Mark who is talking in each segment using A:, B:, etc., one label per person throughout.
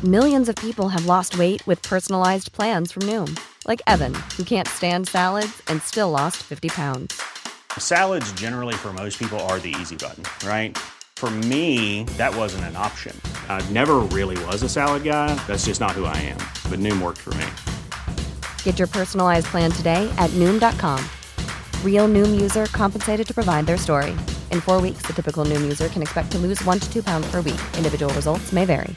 A: Millions of people have lost weight with personalized plans from Noom. Like Evan, who can't stand salads and still lost 50 pounds.
B: Salads generally for most people are the easy button, right? For me, that wasn't an option. I never really was a salad guy. That's just not who I am. But Noom worked for me.
A: Get your personalized plan today at Noom.com. Real Noom user compensated to provide their story. In 4 weeks, the typical Noom user can expect to lose 1 to 2 pounds per week. Individual results may vary.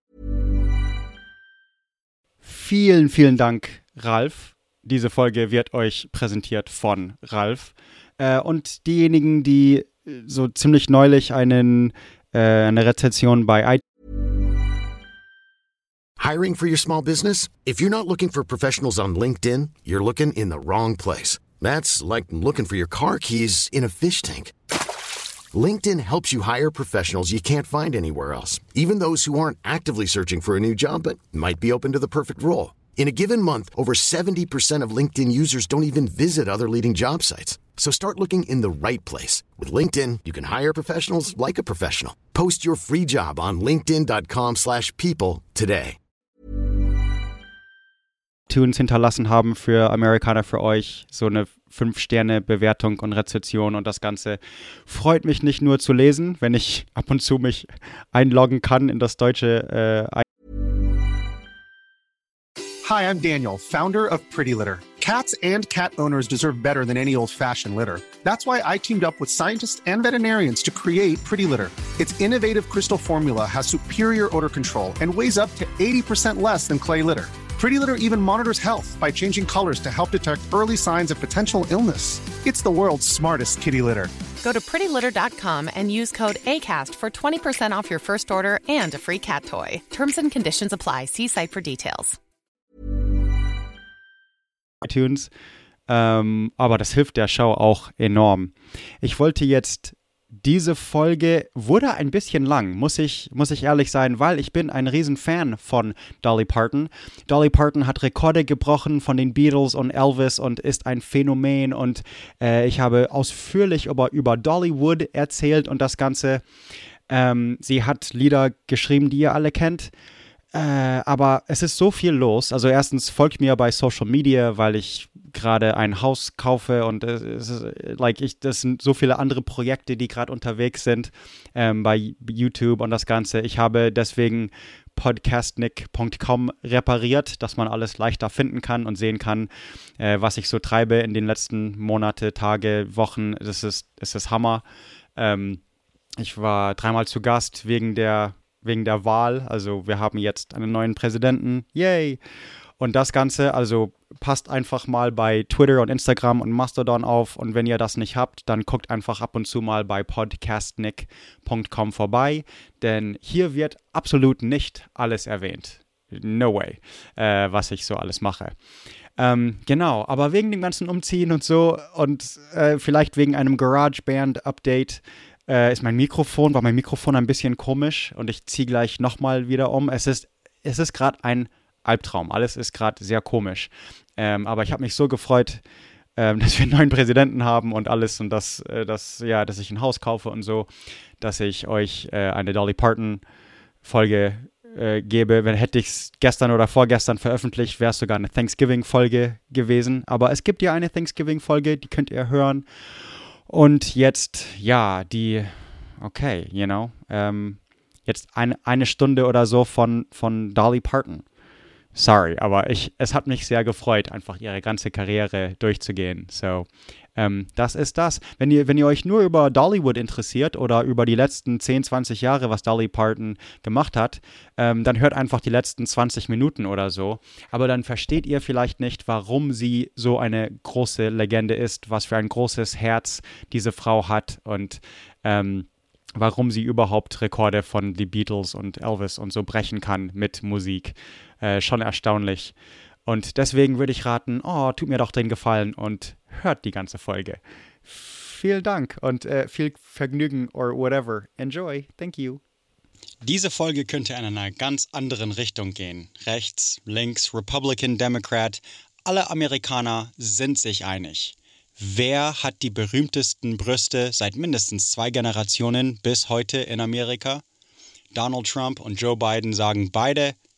C: Vielen, vielen Dank, Ralf. Diese Folge wird euch präsentiert von Ralf. Und diejenigen, die so ziemlich neulich eine Rezension bei iTunes.
D: Hiring for your small business? If you're not looking for professionals on LinkedIn, you're looking in the wrong place. That's like looking for your car keys in a fish tank. LinkedIn helps you hire professionals you can't find anywhere else, even those who aren't actively searching for a new job but might be open to the perfect role. In a given month, over 70% of LinkedIn users don't even visit other leading job sites. So start looking in the right place. With LinkedIn, you can hire professionals like a professional. Post your free job on linkedin.com/people today.
C: iTunes hinterlassen haben für Amerikaner für euch, so eine 5-Sterne-Bewertung und Rezension und das Ganze freut mich nicht nur zu lesen, wenn ich ab und zu mich einloggen kann in das deutsche
E: Hi, I'm Daniel, founder of Pretty Litter. Cats and cat owners deserve better than any old-fashioned litter. That's why I teamed up with scientists and veterinarians to create Pretty Litter. Its innovative crystal formula has superior odor control and weighs up to 80% less than clay litter. Pretty Litter even monitors health by changing colors to help detect early signs of potential illness. It's the world's smartest kitty litter.
F: Go to prettylitter.com and use code ACAST for 20% off your first order and a free cat toy. Terms and conditions apply. See site for details.
C: iTunes, aber das hilft der Show auch enorm. Ich wollte jetzt, diese Folge wurde ein bisschen lang, muss ich ehrlich sein, weil ich bin ein Riesenfan von Dolly Parton. Dolly Parton hat Rekorde gebrochen von den Beatles und Elvis und ist ein Phänomen und ich habe ausführlich über Dollywood erzählt und das Ganze. Sie hat Lieder geschrieben, die ihr alle kennt. Aber es ist so viel los. Also erstens folgt mir bei Social Media, weil ich gerade ein Haus kaufe und das sind so viele andere Projekte, die gerade unterwegs sind bei YouTube und das Ganze. Ich habe deswegen podcastnick.com repariert, dass man alles leichter finden kann und sehen kann, was ich so treibe in den letzten Monate, Tage, Wochen. Es ist Hammer. Ich war 3-mal zu Gast wegen der Wahl, also wir haben jetzt einen neuen Präsidenten, yay! Und das Ganze, also passt einfach mal bei Twitter und Instagram und Mastodon auf und wenn ihr das nicht habt, dann guckt einfach ab und zu mal bei podcastnick.com vorbei, denn hier wird absolut nicht alles erwähnt. No way, was ich so alles mache. Genau, aber wegen dem ganzen Umziehen und so und vielleicht wegen einem GarageBand-Update ist mein Mikrofon ein bisschen komisch und ich ziehe gleich nochmal wieder um. Es ist gerade ein Albtraum. Alles ist gerade sehr komisch. Aber ich habe mich so gefreut, dass wir einen neuen Präsidenten haben und alles und dass ich ein Haus kaufe und so, dass ich euch eine Dolly Parton Folge gebe. Hätte ich es gestern oder vorgestern veröffentlicht, wäre es sogar eine Thanksgiving-Folge gewesen. Aber es gibt ja eine Thanksgiving-Folge, die könnt ihr hören. Und jetzt, ja, jetzt eine Stunde oder so von Dolly Parton. Sorry, aber es hat mich sehr gefreut, einfach ihre ganze Karriere durchzugehen. So, das ist das. Wenn ihr euch nur über Dollywood interessiert oder über die letzten 10, 20 Jahre, was Dolly Parton gemacht hat, dann hört einfach die letzten 20 Minuten oder so. Aber dann versteht ihr vielleicht nicht, warum sie so eine große Legende ist, was für ein großes Herz diese Frau hat und warum sie überhaupt Rekorde von The Beatles und Elvis und so brechen kann mit Musik. Schon erstaunlich. Und deswegen würde ich raten, tut mir doch den Gefallen und hört die ganze Folge. Vielen Dank und viel Vergnügen or whatever. Enjoy. Thank you. Diese Folge könnte in einer ganz anderen Richtung gehen. Rechts, links, Republican, Democrat. Alle Amerikaner sind sich einig. Wer hat die berühmtesten Brüste seit mindestens 2 Generationen bis heute in Amerika? Donald Trump und Joe Biden sagen beide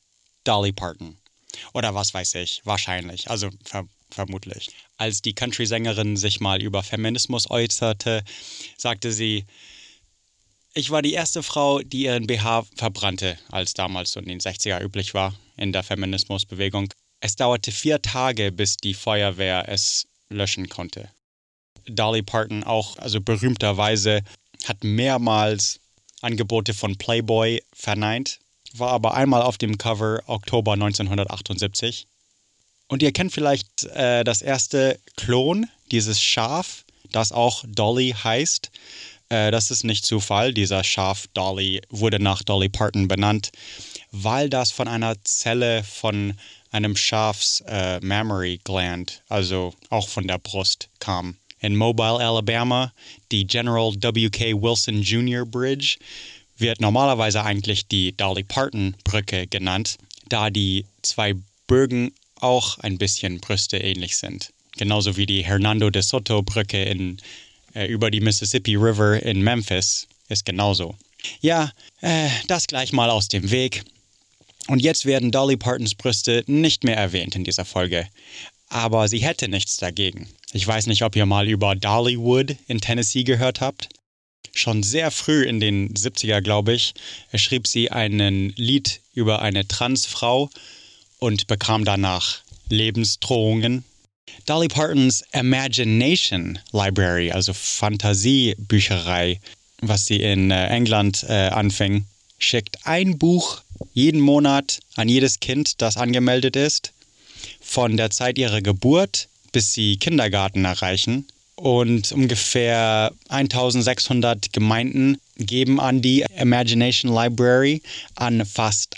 C: Dolly Parton. Oder was weiß ich, wahrscheinlich, also vermutlich. Als die Country-Sängerin sich mal über Feminismus äußerte, sagte sie: Ich war die erste Frau, die ihren BH verbrannte, als damals so in den 60er üblich war in der Feminismusbewegung. Es dauerte 4 Tage, bis die Feuerwehr es löschen konnte. Dolly Parton auch, also berühmterweise, hat mehrmals Angebote von Playboy verneint, war aber einmal auf dem Cover Oktober 1978. Und ihr kennt vielleicht das erste Klon, dieses Schaf, das auch Dolly heißt. Das ist nicht Zufall. Dieser Schaf Dolly wurde nach Dolly Parton benannt, weil das von einer Zelle von einem Schafs Mammary Gland, also auch von der Brust, kam. In Mobile, Alabama, die General W.K. Wilson Jr. Bridge wird normalerweise eigentlich die Dolly Parton Brücke genannt, da die 2 Bögen auch ein bisschen Brüste ähnlich sind. Genauso wie die Hernando de Soto Brücke über die Mississippi River in Memphis ist genauso. Ja, das gleich mal aus dem Weg. Und jetzt werden Dolly Partons Brüste nicht mehr erwähnt in dieser Folge. Aber sie hätte nichts dagegen. Ich weiß nicht, ob ihr mal über Dollywood in Tennessee gehört habt. Schon sehr früh in den 70er, glaube ich, schrieb sie ein Lied über eine Transfrau und bekam danach Lebensdrohungen. Dolly Partons Imagination Library, also Fantasiebücherei, was sie in England anfing, schickt ein Buch jeden Monat an jedes Kind, das angemeldet ist, von der Zeit ihrer Geburt bis sie Kindergarten erreichen. Und ungefähr 1600 Gemeinden geben an die Imagination Library an fast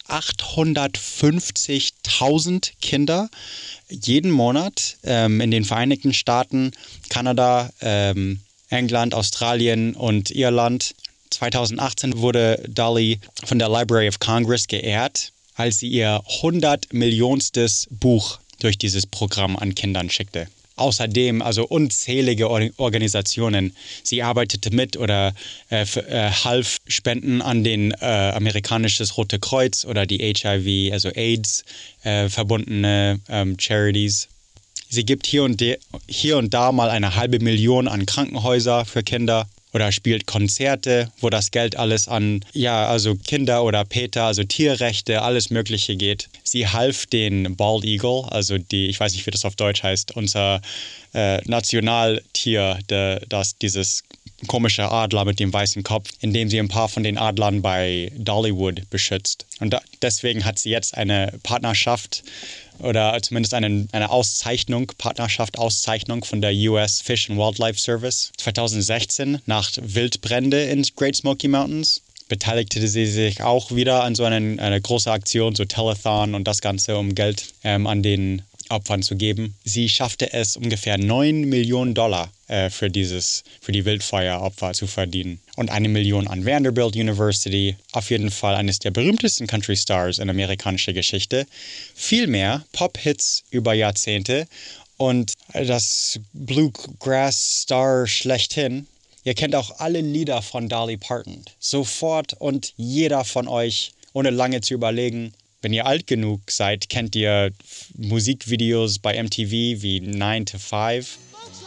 C: 850.000 Kinder jeden Monat in den Vereinigten Staaten, Kanada, England, Australien und Irland. 2018 wurde Dolly von der Library of Congress geehrt, als sie ihr 100-millionstes Buch durch dieses Programm an Kindern schickte. Außerdem, also unzählige Organisationen. Sie arbeitete mit oder half Spenden an den amerikanisches Rote Kreuz oder die HIV, also AIDS, verbundene Charities. Sie gibt hier und da mal 500.000 an Krankenhäuser für Kinder oder spielt Konzerte, wo das Geld alles an, also Kinder oder Peter, also Tierrechte, alles Mögliche geht. Sie half den Bald Eagle, also ich weiß nicht, wie das auf Deutsch heißt, unser Nationaltier, dieses komische Adler mit dem weißen Kopf, indem sie ein paar von den Adlern bei Dollywood beschützt. Und deswegen hat sie jetzt eine Partnerschaft oder zumindest eine Auszeichnung von der US Fish and Wildlife Service. 2016, nach Wildbrände in Great Smoky Mountains, beteiligte sie sich auch wieder an so eine große Aktion, so Telethon und das Ganze, um Geld an den Opfern zu geben. Sie schaffte es, ungefähr $9 Millionen für die Wildfeueropfer zu verdienen. Und 1 Million an Vanderbilt University. Auf jeden Fall eines der berühmtesten Country Stars in amerikanischer Geschichte. Viel mehr Pop-Hits über Jahrzehnte und das Bluegrass Star schlechthin. Ihr kennt auch alle Lieder von Dolly Parton. Sofort, und jeder von euch, ohne lange zu überlegen, wenn ihr alt genug seid, kennt ihr Musikvideos bei MTV wie 9 to 5.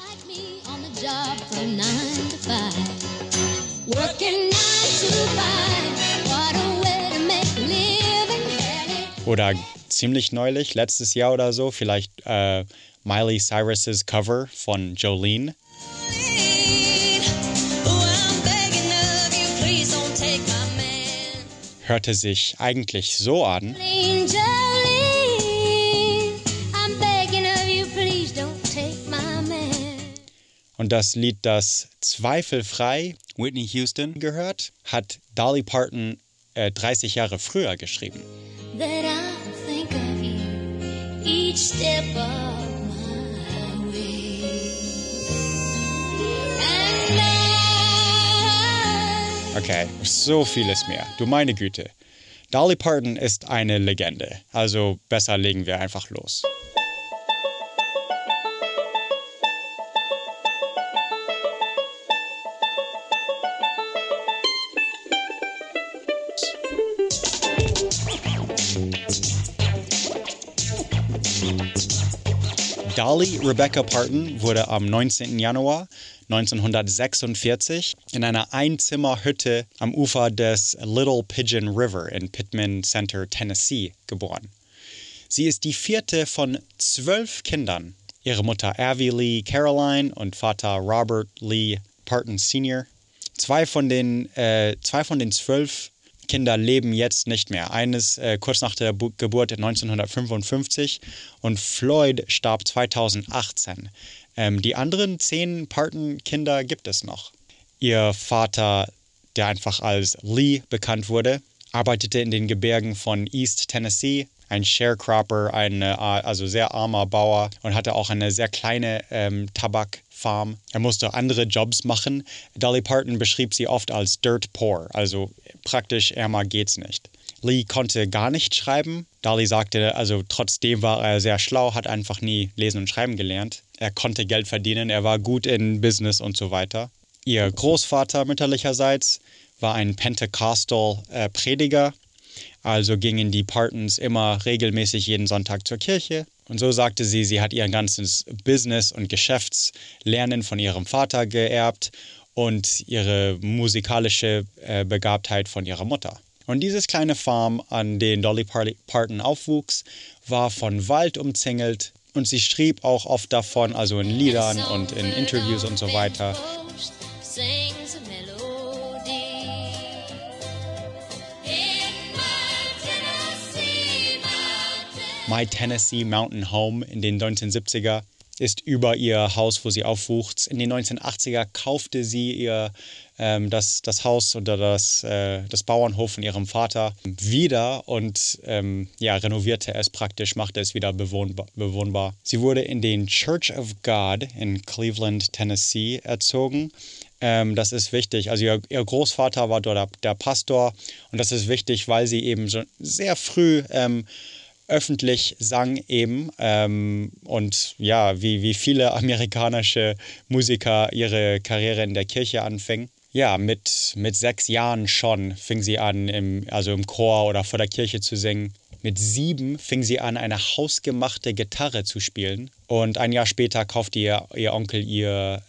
C: Oder ziemlich neulich, letztes Jahr oder so, vielleicht Miley Cyrus's Cover von Jolene. Hörte sich eigentlich so an. Und das Lied, das zweifelfrei Whitney Houston gehört, hat Dolly Parton 30 Jahre früher geschrieben. Okay, so vieles mehr. Du meine Güte. Dolly Parton ist eine Legende. Also besser legen wir einfach los. Dolly Rebecca Parton wurde am 19. Januar 1946 in einer Einzimmerhütte am Ufer des Little Pigeon River in Pittman Center, Tennessee, geboren. Sie ist die vierte von 12 Kindern. Ihre Mutter Avie Lee Caroline und Vater Robert Lee Parton Sr. Zwei von den 12 Kindern leben jetzt nicht mehr. Eines kurz nach der Geburt 1955 und Floyd starb 2018. Die anderen 10 Parton-Kinder gibt es noch. Ihr Vater, der einfach als Lee bekannt wurde, arbeitete in den Gebirgen von East Tennessee, ein Sharecropper, also sehr armer Bauer und hatte auch eine sehr kleine Tabakfarm. Er musste andere Jobs machen. Dolly Parton beschrieb sie oft als dirt poor, also praktisch ärmer geht's nicht. Lee konnte gar nicht schreiben. Dolly sagte, also trotzdem war er sehr schlau, hat einfach nie lesen und schreiben gelernt. Er konnte Geld verdienen, er war gut in Business und so weiter. Ihr Großvater mütterlicherseits war ein Pentecostal-Prediger. Also gingen die Partons immer regelmäßig jeden Sonntag zur Kirche. Und so sagte sie, sie hat ihr ganzes Business- und Geschäftslernen von ihrem Vater geerbt und ihre musikalische Begabtheit von ihrer Mutter. Und dieses kleine Farm, an dem Dolly Parton aufwuchs, war von Wald umzingelt. Und sie schrieb auch oft davon, also in Liedern und in Interviews und so weiter. My Tennessee Mountain Home in den 1970er ist über ihr Haus, wo sie aufwuchs. In den 1980er kaufte sie das Haus oder das Bauernhof von ihrem Vater wieder und renovierte es praktisch, machte es wieder bewohnbar. Sie wurde in den Church of God in Cleveland, Tennessee erzogen. Das ist wichtig. Also ihr Großvater war dort der Pastor und das ist wichtig, weil sie eben schon sehr früh öffentlich sang eben und ja, wie viele amerikanische Musiker ihre Karriere in der Kirche anfingen. Ja, mit 6 Jahren schon fing sie an, im Chor oder vor der Kirche zu singen. Mit 7 fing sie an, eine hausgemachte Gitarre zu spielen. Und ein Jahr später kaufte ihr Onkel ihre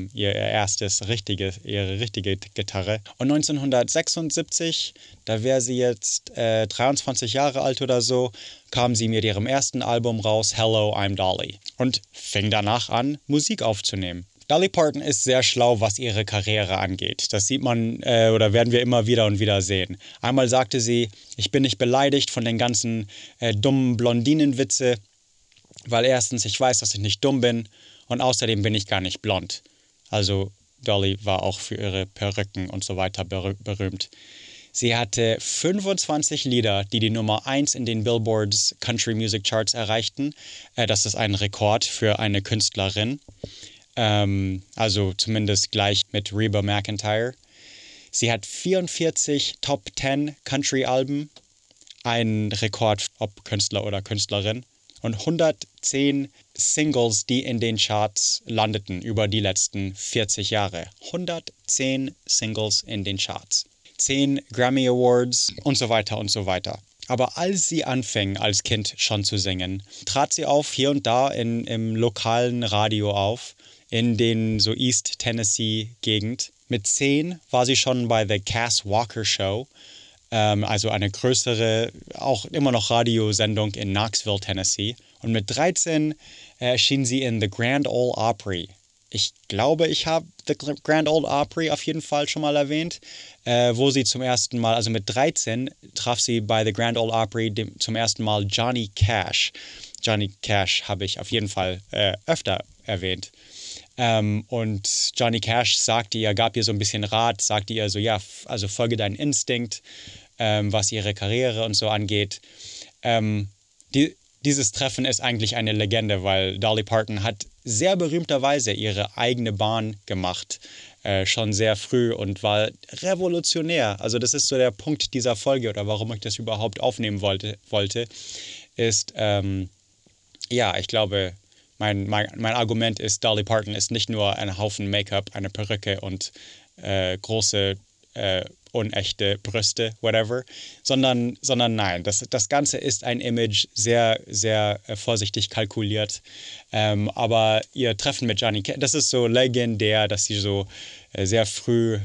C: richtige Gitarre. Und 1976, da wäre sie jetzt 23 Jahre alt oder so, kam sie mit ihrem ersten Album raus, Hello, I'm Dolly. Und fing danach an, Musik aufzunehmen. Dolly Parton ist sehr schlau, was ihre Karriere angeht. Das sieht man oder werden wir immer wieder und wieder sehen. Einmal sagte sie, ich bin nicht beleidigt von den ganzen dummen Blondinenwitze, weil erstens ich weiß, dass ich nicht dumm bin und außerdem bin ich gar nicht blond. Also Dolly war auch für ihre Perücken und so weiter berühmt. Sie hatte 25 Lieder, die Nummer 1 in den Billboards Country Music Charts erreichten. Das ist ein Rekord für eine Künstlerin. Also zumindest gleich mit Reba McEntire. Sie hat 44 Top 10 Country-Alben, ein Rekord, ob Künstler oder Künstlerin, und 110 Singles, die in den Charts landeten über die letzten 40 Jahre. 110 Singles in den Charts. 10 Grammy Awards und so weiter und so weiter. Aber als sie anfing, als Kind schon zu singen, trat sie auf hier und da im lokalen Radio auf, in den so East Tennessee-Gegend. Mit 10 war sie schon bei The Cass Walker Show, also eine größere, auch immer noch Radiosendung in Knoxville, Tennessee. Und mit 13 erschien sie in The Grand Ole Opry. Ich glaube, ich habe The Grand Ole Opry auf jeden Fall schon mal erwähnt, wo sie zum ersten Mal, also mit 13, traf sie bei The Grand Ole Opry zum ersten Mal Johnny Cash. Johnny Cash habe ich auf jeden Fall öfter erwähnt. Und Johnny Cash gab ihr so ein bisschen Rat, sagte ihr so, ja, also folge deinen Instinkt, was ihre Karriere und so angeht. Dieses Treffen ist eigentlich eine Legende, weil Dolly Parton hat sehr berühmterweise ihre eigene Bahn gemacht, schon sehr früh und war revolutionär. Also das ist so der Punkt dieser Folge oder warum ich das überhaupt aufnehmen wollte ist, ich glaube, mein Argument ist, Dolly Parton ist nicht nur ein Haufen Make-up, eine Perücke und große unechte Brüste, whatever, sondern nein, das Ganze ist ein Image, sehr, sehr vorsichtig kalkuliert. Aber ihr Treffen mit Johnny Cash, das ist so legendär, dass sie so sehr früh,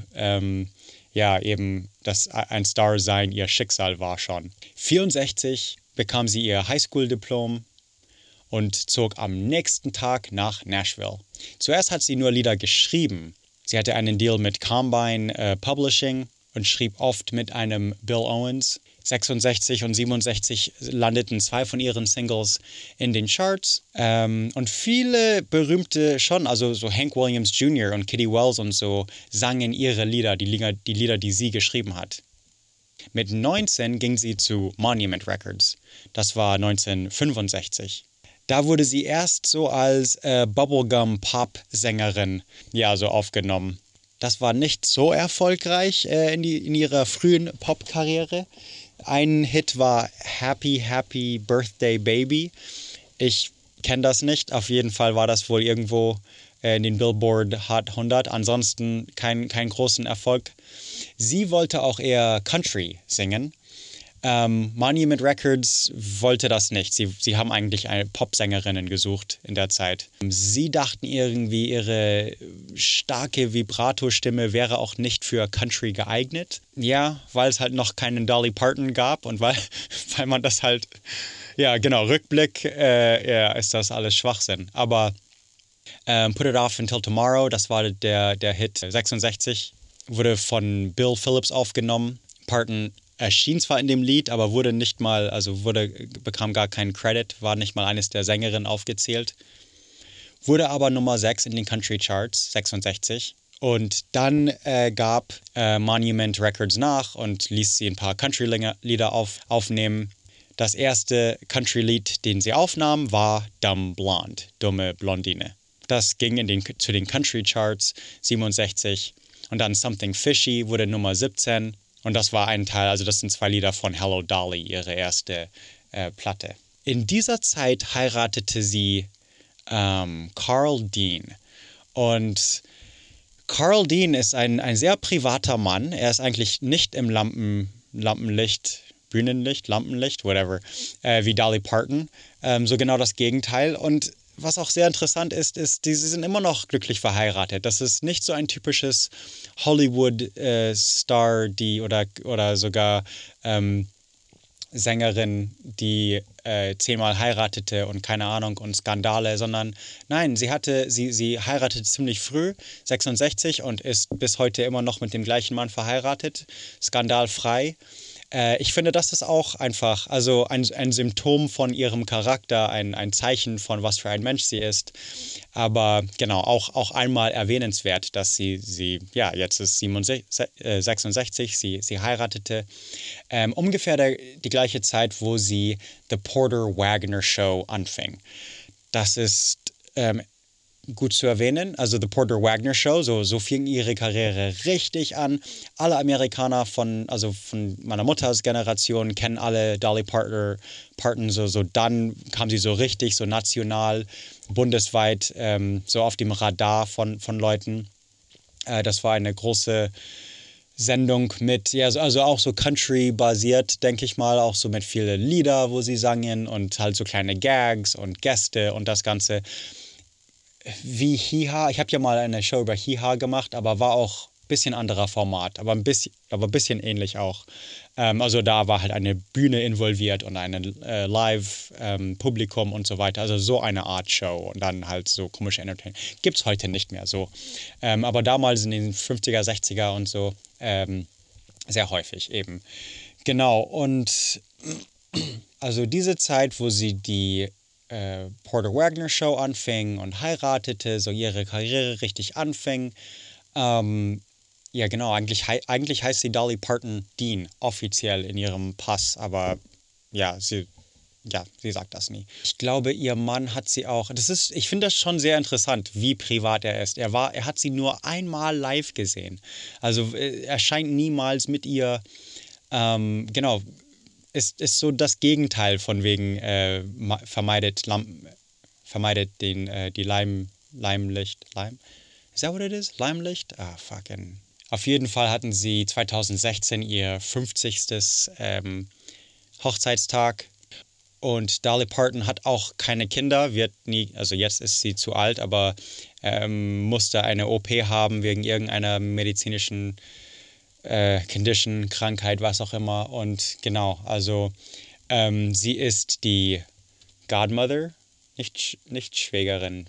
C: eben, dass ein Star sein ihr Schicksal war schon. 1964 bekam sie ihr Highschool-Diplom und zog am nächsten Tag nach Nashville. Zuerst hat sie nur Lieder geschrieben. Sie hatte einen Deal mit Combine Publishing und schrieb oft mit einem Bill Owens. 66 und 67 landeten 2 von ihren Singles in den Charts. Und viele berühmte schon, also so Hank Williams Jr. und Kitty Wells und so, sangen ihre Lieder, die Lieder, die sie geschrieben hat. Mit 19 ging sie zu Monument Records. Das war 1965. Da wurde sie erst so als Bubblegum-Pop-Sängerin so aufgenommen. Das war nicht so erfolgreich in ihrer frühen Pop-Karriere. Ein Hit war Happy, Happy Birthday Baby. Ich kenne das nicht. Auf jeden Fall war das wohl irgendwo in den Billboard Hot 100. Ansonsten kein großen Erfolg. Sie wollte auch eher Country singen. Monument Records wollte das nicht. Sie haben eigentlich Popsängerinnen gesucht in der Zeit. Sie dachten irgendwie, ihre starke Vibrato-Stimme wäre auch nicht für Country geeignet. Ja, weil es halt noch keinen Dolly Parton gab und weil man das halt, Rückblick, ist das alles Schwachsinn. Aber Put It Off Until Tomorrow, das war der Hit 66, wurde von Bill Phillips aufgenommen. Parton erschien zwar in dem Lied, aber bekam gar keinen Credit, war nicht mal eines der Sängerinnen aufgezählt. Wurde aber Nummer 6 in den Country Charts, 66. Und dann gab Monument Records nach und ließ sie ein paar Country-Lieder aufnehmen. Das erste Country-Lied, den sie aufnahm, war Dumb Blonde, dumme Blondine. Das ging zu den Country Charts, 67. Und dann Something Fishy wurde Nummer 17. Und das war ein Teil, also das sind 2 Lieder von Hello Dolly, ihre erste Platte. In dieser Zeit heiratete sie Carl Dean. Und Carl Dean ist ein sehr privater Mann. Er ist eigentlich nicht im Lampenlicht, Bühnenlicht, Lampenlicht, whatever, wie Dolly Parton. So genau das Gegenteil. Und was auch sehr interessant ist, sie sind immer noch glücklich verheiratet. Das ist nicht so ein typisches Hollywood-Star, oder sogar Sängerin, die 10-mal heiratete und keine Ahnung und Skandale, sondern nein, sie heiratete ziemlich früh, 66, und ist bis heute immer noch mit dem gleichen Mann verheiratet, skandalfrei. Ich finde, das ist auch einfach, also ein Symptom von ihrem Charakter, ein Zeichen von was für ein Mensch sie ist. Aber genau, auch einmal erwähnenswert, dass sie jetzt ist 66, sie heiratete. Ungefähr die gleiche Zeit, wo sie The Porter Wagoner Show anfing. Das ist gut zu erwähnen. Also The Porter Wagoner Show, so fing ihre Karriere richtig an. Alle Amerikaner von meiner Mutters Generation kennen alle Dolly Parton. So dann kam sie so richtig, so national, bundesweit, so auf dem Radar von Leuten. Das war eine große Sendung mit, also auch so Country-basiert, denke ich mal, auch so mit vielen Lieder, wo sie sangen und halt so kleine Gags und Gäste und das Ganze. Wie Hiha, ich habe ja mal eine Show über Hiha gemacht, aber war auch ein bisschen anderer Format, aber ein bisschen ähnlich auch. Also da war halt eine Bühne involviert und ein Live-Publikum und so weiter. Also so eine Art Show und dann halt so komische Entertainment. Gibt's heute nicht mehr so. Aber damals in den 50er, 60er und so sehr häufig eben. Genau, und also diese Zeit, wo sie die Porter Wagoner Show anfing und heiratete, so ihre Karriere richtig anfing. Genau, eigentlich heißt sie Dolly Parton Dean, offiziell in ihrem Pass, aber sie sagt das nie. Ich glaube, ihr Mann hat sie auch, ich finde das schon sehr interessant, wie privat er ist. Er hat sie nur einmal live gesehen. Also er scheint niemals mit ihr, genau, ist so das Gegenteil von wegen vermeidet die Limelicht. Is that what it is? Limelicht? Auf jeden Fall hatten sie 2016 ihr 50. Hochzeitstag. Und Dolly Parton hat auch keine Kinder, wird nie, also jetzt ist sie zu alt, aber musste eine OP haben wegen irgendeiner medizinischen Condition, Krankheit, was auch immer. Und genau, also sie ist die Godmother, nicht Schwägerin,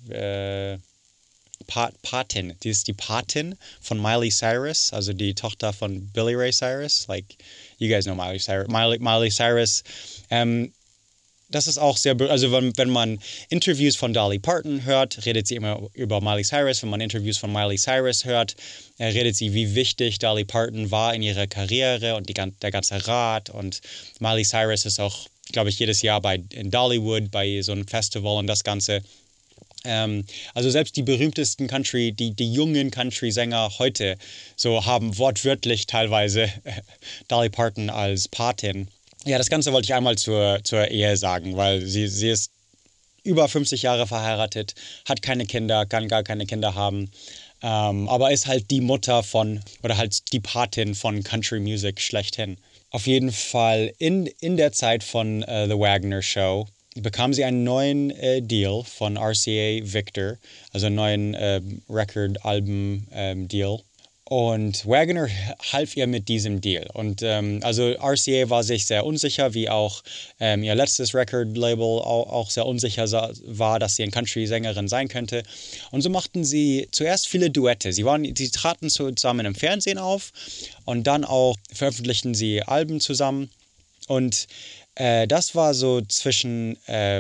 C: Patin. Die ist die Patin von Miley Cyrus, also die Tochter von Billy Ray Cyrus. Like, you guys know Miley Cyrus. Miley Cyrus. Das ist auch sehr, also wenn man Interviews von Dolly Parton hört, redet sie immer über Miley Cyrus. Wenn man Interviews von Miley Cyrus hört, redet sie, wie wichtig Dolly Parton war in ihrer Karriere und der ganze Rat. Und Miley Cyrus ist auch, glaube ich, jedes Jahr in Dollywood bei so einem Festival und das Ganze. Also selbst die berühmtesten die jungen Country-Sänger heute so haben wortwörtlich teilweise Dolly Parton als Patin. Ja, das Ganze wollte ich einmal zur Ehe sagen, weil sie ist über 50 Jahre verheiratet, hat keine Kinder, kann gar keine Kinder haben, aber ist halt die Mutter oder halt die Patin von Country Music schlechthin. Auf jeden Fall in der Zeit von The Wagner Show bekam sie einen neuen Deal von RCA Victor, also einen neuen Record-Album-Deal. Und Wagner half ihr mit diesem Deal. Und also RCA war sich sehr unsicher, wie auch ihr letztes Record-Label auch sehr unsicher war, dass sie eine Country-Sängerin sein könnte. Und so machten sie zuerst viele Duette. Sie traten zusammen im Fernsehen auf und dann auch veröffentlichten sie Alben zusammen. Und das war so zwischen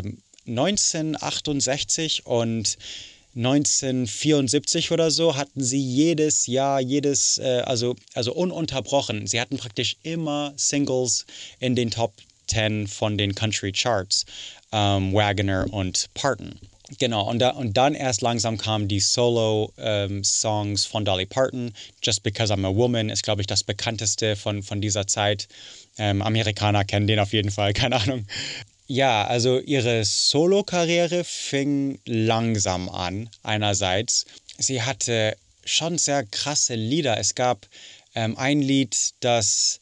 C: 1968 und 1974 oder so hatten sie jedes Jahr, also ununterbrochen. Sie hatten praktisch immer Singles in den Top 10 von den Country Charts, Wagner und Parton. Genau, und dann erst langsam kamen die Solo-Songs von Dolly Parton. Just Because I'm a Woman ist, glaube ich, das bekannteste von dieser Zeit. Amerikaner kennen den auf jeden Fall, keine Ahnung. Ja, also ihre Solo-Karriere fing langsam an, einerseits. Sie hatte schon sehr krasse Lieder. Es gab ein Lied, das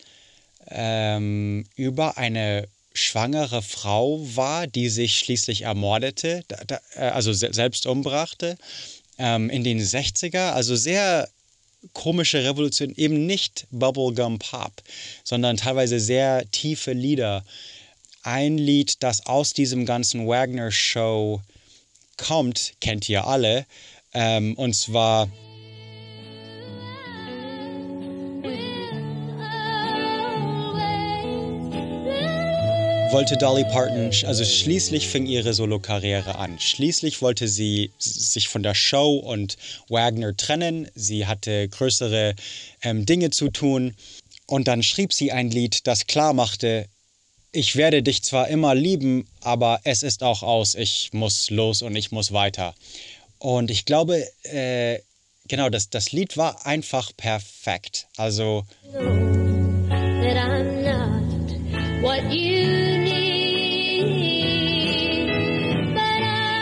C: über eine schwangere Frau war, die sich schließlich ermordete, also selbst umbrachte, in den 60er. Also sehr komische Revolution, eben nicht Bubblegum Pop, sondern teilweise sehr tiefe Lieder. Ein Lied, das aus diesem ganzen Wagner-Show kommt, kennt ihr alle, und zwar wollte Dolly Parton, also schließlich fing ihre Solo-Karriere an. Schließlich wollte sie sich von der Show und Wagner trennen. Sie hatte größere Dinge zu tun. Und dann schrieb sie ein Lied, das klar machte, ich werde dich zwar immer lieben, aber es ist auch aus. Ich muss los und ich muss weiter. Und ich glaube, genau, das Lied war einfach perfekt. Also that I'm not what you need, but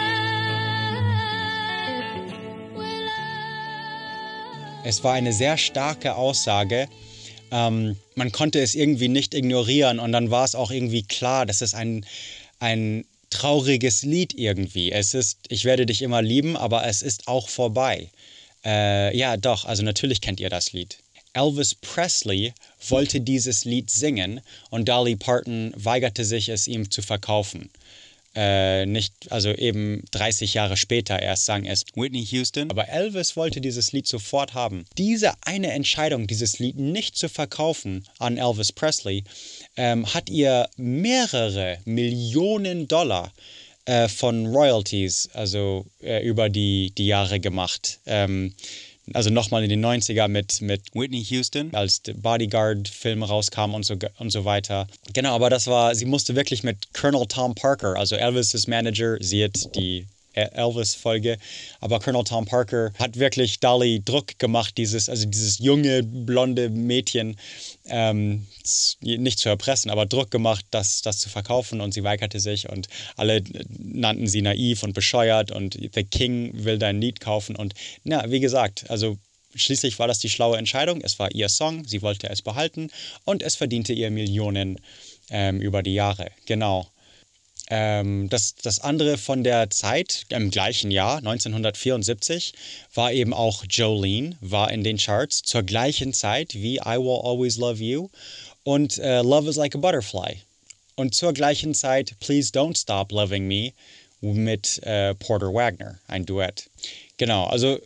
C: es war eine sehr starke Aussage. Man konnte es irgendwie nicht ignorieren und dann war es auch irgendwie klar, dass es ein trauriges Lied irgendwie. Es ist, ich werde dich immer lieben, aber es ist auch vorbei. Ja, doch, also natürlich kennt ihr das Lied. Elvis Presley wollte dieses Lied singen und Dolly Parton weigerte sich, es ihm zu verkaufen. Also eben 30 Jahre später erst sang es Whitney Houston. Aber Elvis wollte dieses Lied sofort haben. Diese eine Entscheidung, dieses Lied nicht zu verkaufen an Elvis Presley, hat ihr mehrere Millionen $, von Royalties, also über die Jahre gemacht. Also nochmal in den 90er mit Whitney Houston, als der Bodyguard-Film rauskam und so weiter. Genau, aber sie musste wirklich mit Colonel Tom Parker, also Elvis' Manager, sieht die Elvis-Folge, aber Colonel Tom Parker hat wirklich Dolly Druck gemacht, dieses junge, blonde Mädchen nicht zu erpressen, aber Druck gemacht, das zu verkaufen und sie weigerte sich und alle nannten sie naiv und bescheuert und The King will dein Lied kaufen und na, wie gesagt, also schließlich war das die schlaue Entscheidung. Es war ihr Song, sie wollte es behalten und es verdiente ihr Millionen über die Jahre. Genau. Das andere von der Zeit, im gleichen Jahr, 1974, war eben auch Jolene, war in den Charts zur gleichen Zeit wie I Will Always Love You und Love is Like a Butterfly. Und zur gleichen Zeit Please Don't Stop Loving Me mit Porter Wagoner, ein Duett. Genau, also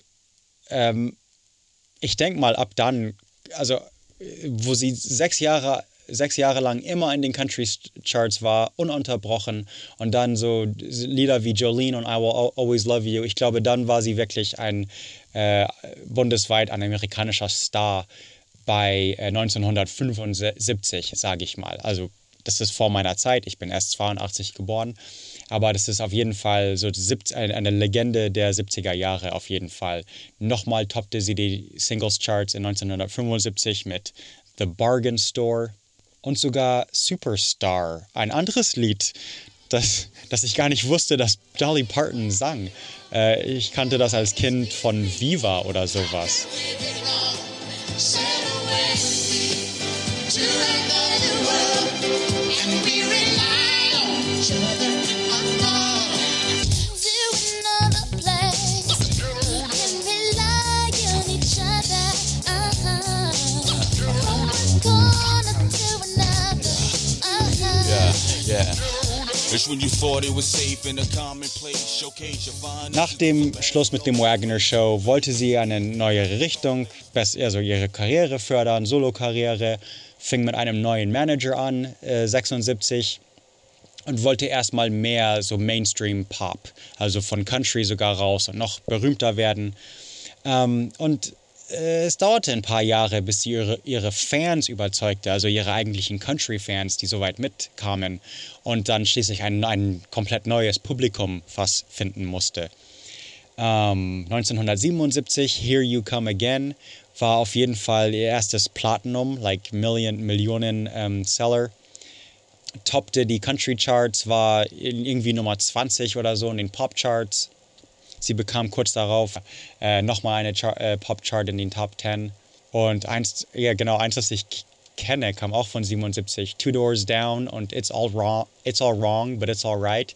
C: ich denke mal ab dann, also wo sie 6 Jahre lang immer in den Country-Charts war, ununterbrochen und dann so Lieder wie Jolene und I Will Always Love You, ich glaube, dann war sie wirklich bundesweit ein amerikanischer Star bei 1975, sage ich mal. Also das ist vor meiner Zeit, ich bin erst 82 geboren, aber das ist auf jeden Fall so eine Legende der 70er Jahre auf jeden Fall. Nochmal toppte sie die Singles-Charts in 1975 mit The Bargain Store. Und sogar Superstar, ein anderes Lied, das ich gar nicht wusste, dass Dolly Parton sang. Ich kannte das als Kind von Viva oder sowas. Nach dem Schluss mit dem Wagoner Show wollte sie eine neue Richtung, also ihre Karriere fördern, Solo-Karriere, fing mit einem neuen Manager an, 76, und wollte erstmal mehr so Mainstream-Pop, also von Country sogar raus und noch berühmter werden. Es dauerte ein paar Jahre, bis sie ihre Fans überzeugte, also ihre eigentlichen Country-Fans, die soweit mitkamen und dann schließlich ein komplett neues Publikum fast finden musste. 1977, Here You Come Again, war auf jeden Fall ihr erstes Platinum, Millionen Seller. Toppte die Country-Charts, war irgendwie Nummer 20 oder so in den Pop-Charts. Sie bekam kurz darauf nochmal eine Pop-Chart in den Top 10. Und eins, das ich kenne, kam auch von 77. Two Doors Down und It's all wrong, but it's all right.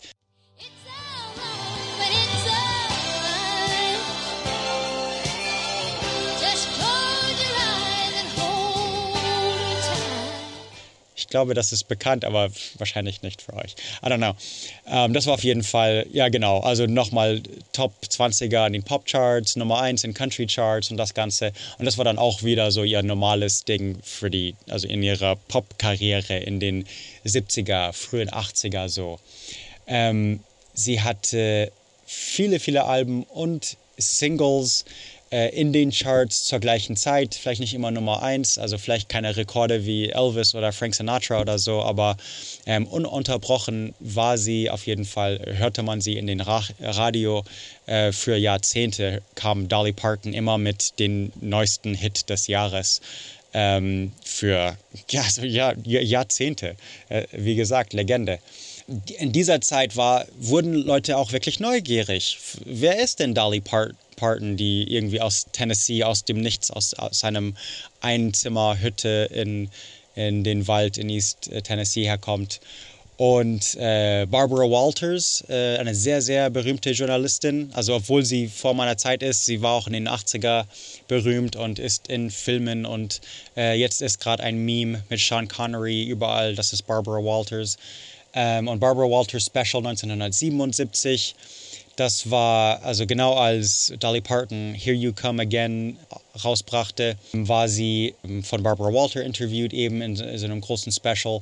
C: Ich glaube, das ist bekannt, aber wahrscheinlich nicht für euch. I don't know. Das war auf jeden Fall, ja genau, also nochmal Top 20er in den Pop-Charts, Nummer 1 in Country-Charts und das Ganze. Und das war dann auch wieder so ihr normales Ding also in ihrer Pop-Karriere in den 70er, frühen 80er so. Sie hatte viele Alben und Singles in den Charts zur gleichen Zeit, vielleicht nicht immer Nummer 1, also vielleicht keine Rekorde wie Elvis oder Frank Sinatra oder so, aber ununterbrochen war sie auf jeden Fall, hörte man sie in den Radio für Jahrzehnte, kam Dolly Parton immer mit den neuesten Hit des Jahres für Jahrzehnte, wie gesagt, Legende. In dieser Zeit wurden Leute auch wirklich neugierig. Wer ist denn Dolly Parton, die irgendwie aus Tennessee, aus dem Nichts, aus seinem Einzimmerhütte in den Wald in East Tennessee herkommt? Und Barbara Walters, eine sehr, sehr berühmte Journalistin, also obwohl sie vor meiner Zeit ist, sie war auch in den 80er berühmt und ist in Filmen und jetzt ist gerade ein Meme mit Sean Connery überall, das ist Barbara Walters. Und Barbara Walters Special 1977, das war, also genau als Dolly Parton Here You Come Again rausbrachte, war sie von Barbara Walters interviewt, eben in so einem großen Special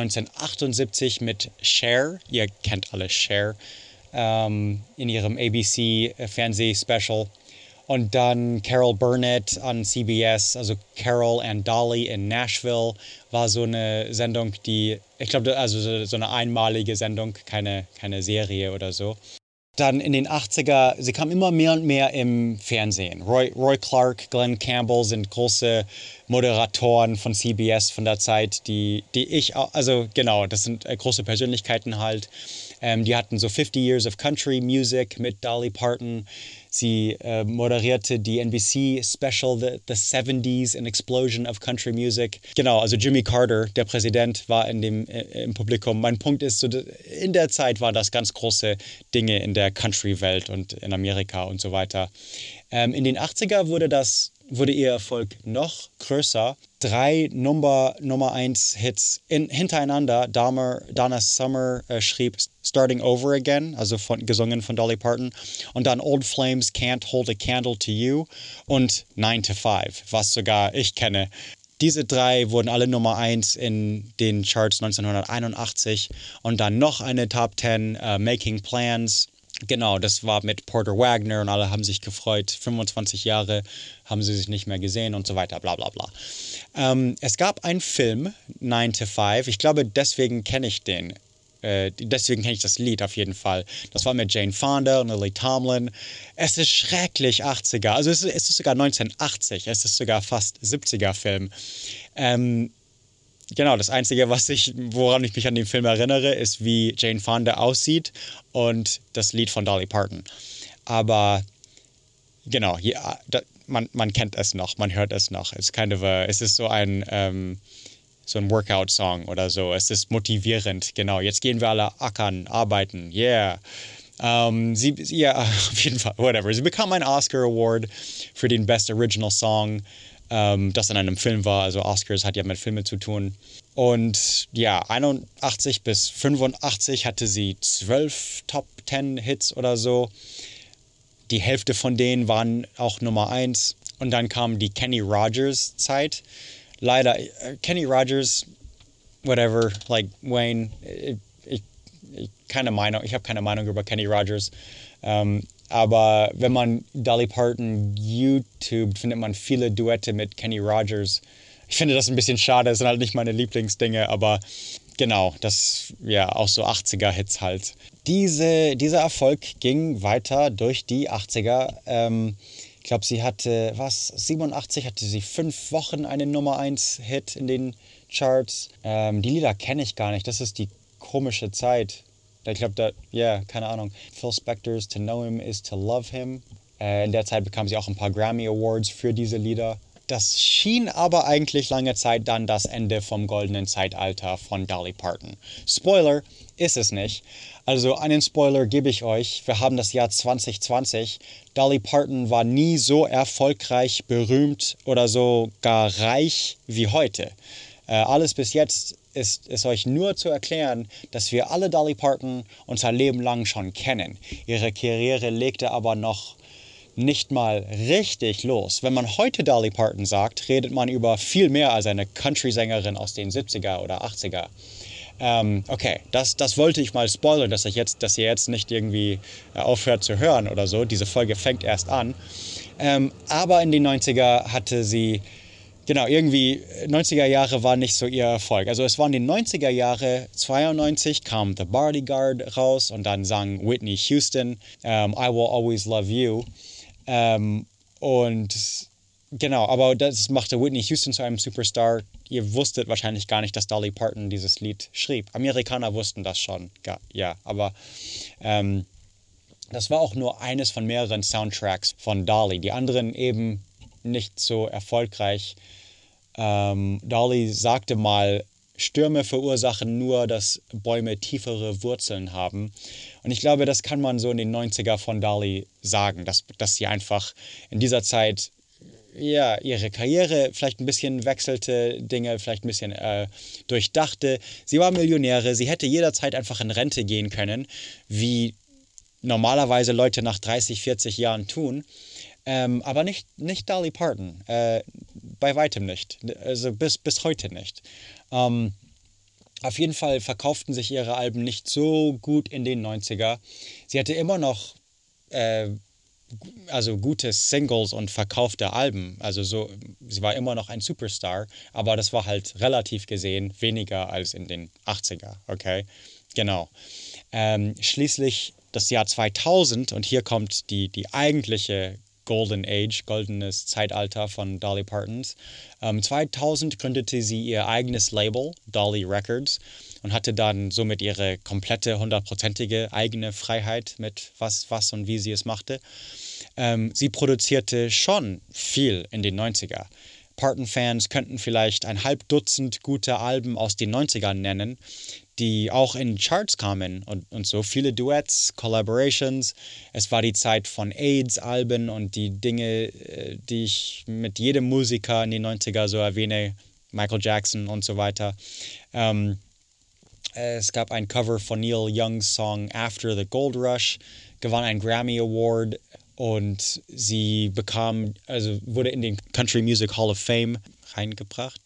C: 1978 mit Cher, ihr kennt alle Cher, in ihrem ABC-Fernseh-Special. Und dann Carol Burnett an CBS, also Carol and Dolly in Nashville, war so eine Sendung, die, ich glaube, also so eine einmalige Sendung, keine Serie oder so. Dann in den 80er, sie kam immer mehr und mehr im Fernsehen. Roy Clark, Glenn Campbell sind große Moderatoren von CBS von der Zeit, die ich, also genau, das sind große Persönlichkeiten halt. Die hatten so 50 Years of Country Music mit Dolly Parton.
G: Sie moderierte die NBC-Special The 70s, an Explosion of Country Music. Genau, also Jimmy Carter, der Präsident, war im Publikum. Mein Punkt ist, so, in der Zeit waren das ganz große Dinge in der Country-Welt und in Amerika und so weiter. In den 80er wurde ihr Erfolg noch größer. 3 Nummer 1 Hits hintereinander. Donna Summer schrieb Starting Over Again, also gesungen von Dolly Parton. Und dann Old Flames, Can't Hold a Candle to You und 9 to 5, was sogar ich kenne. Diese 3 wurden alle Nummer 1 in den Charts 1981. Und dann noch eine Top 10, Making Plans. Genau, das war mit Porter Wagoner und alle haben sich gefreut. 25 Jahre haben sie sich nicht mehr gesehen und so weiter, bla bla bla. Es gab einen Film, 9 to 5. Ich glaube, deswegen kenne ich den. Deswegen kenne ich das Lied auf jeden Fall. Das war mit Jane Fonda und Lily Tomlin. Es ist schrecklich 80er. Also es ist sogar 1980. Es ist sogar fast 70er Film. Genau, das Einzige, woran ich mich an den Film erinnere, ist, wie Jane Fonda aussieht und das Lied von Dolly Parton. Aber genau, ja, man kennt es noch, man hört es noch. Es ist so ein Workout-Song oder so. Es ist motivierend, genau. Jetzt gehen wir alle ackern, arbeiten, yeah. Auf jeden Fall, whatever. Sie bekam einen Oscar Award für den Best Original Song, das in einem Film war. Also Oscars hat ja mit Filmen zu tun. Und ja, 81 bis 85 hatte sie 12 Top 10 Hits oder so. Die Hälfte von denen waren auch Nummer 1. Und dann kam die Kenny Rogers Zeit. Leider, Kenny Rogers, whatever, like Wayne, ich habe keine Meinung über Kenny Rogers. Aber wenn man Dolly Parton YouTubt, findet man viele Duette mit Kenny Rogers. Ich finde das ein bisschen schade, das sind halt nicht meine Lieblingsdinge, aber genau, das, ja, auch so 80er-Hits halt. Dieser Erfolg ging weiter durch die 80er. Ich glaube, sie hatte, 87 hatte sie 5 Wochen einen Nummer 1 Hit in den Charts. Die Lieder kenne ich gar nicht, das ist die komische Zeit. Ich glaube, keine Ahnung. Phil Spector's To Know Him is to Love Him. In der Zeit bekam sie auch ein paar Grammy Awards für diese Lieder. Das schien aber eigentlich lange Zeit dann das Ende vom goldenen Zeitalter von Dolly Parton. Spoiler, ist es nicht. Also einen Spoiler gebe ich euch. Wir haben das Jahr 2020. Dolly Parton war nie so erfolgreich, berühmt oder sogar reich wie heute. Alles bis jetzt ist euch nur zu erklären, dass wir alle Dolly Parton unser Leben lang schon kennen. Ihre Karriere legte aber noch nicht mal richtig los. Wenn man heute Dolly Parton sagt, redet man über viel mehr als eine Country-Sängerin aus den 70er oder 80er. Okay, das wollte ich mal spoilern, dass ihr jetzt nicht irgendwie aufhört zu hören oder so. Diese Folge fängt erst an. Aber in den 90er hatte sie, genau, irgendwie 90er Jahre war nicht so ihr Erfolg. Also es waren die 90er Jahre, 92 kam The Bodyguard raus und dann sang Whitney Houston, I Will Always Love You. Und genau, aber das machte Whitney Houston zu einem Superstar. Ihr wusstet wahrscheinlich gar nicht, dass Dolly Parton dieses Lied schrieb. Amerikaner wussten das schon, ja, aber das war auch nur eines von mehreren Soundtracks von Dolly. Die anderen eben nicht so erfolgreich. Dolly sagte mal, Stürme verursachen nur, dass Bäume tiefere Wurzeln haben. Und ich glaube, das kann man so in den 90er von Dolly sagen, dass sie einfach in dieser Zeit, ja, ihre Karriere vielleicht ein bisschen wechselte, Dinge vielleicht ein bisschen durchdachte. Sie war Millionäre, sie hätte jederzeit einfach in Rente gehen können, wie normalerweise Leute nach 30, 40 Jahren tun. Aber nicht Dolly Parton, bei weitem nicht, also bis heute nicht. Auf jeden Fall verkauften sich ihre Alben nicht so gut in den 90er. Sie hatte immer noch gute Singles und verkaufte Alben, sie war immer noch ein Superstar, aber das war halt relativ gesehen weniger als in den 80er, okay, genau. Schließlich das Jahr 2000 und hier kommt die eigentliche Golden Age, goldenes Zeitalter von Dolly Partons. 2000 gründete sie ihr eigenes Label, Dolly Records, und hatte dann somit ihre komplette, 100%ige eigene Freiheit mit was und wie sie es machte. Sie produzierte schon viel in den 90er. Parton-Fans könnten vielleicht ein halb Dutzend gute Alben aus den 90ern nennen, die auch in Charts kamen und so. Viele Duets, Collaborations. Es war die Zeit von AIDS-Alben und die Dinge, die ich mit jedem Musiker in den 90er so erwähne, Michael Jackson und so weiter. Es gab ein Cover von Neil Youngs Song After the Gold Rush, gewann einen Grammy Award und sie wurde in den Country Music Hall of Fame reingebracht.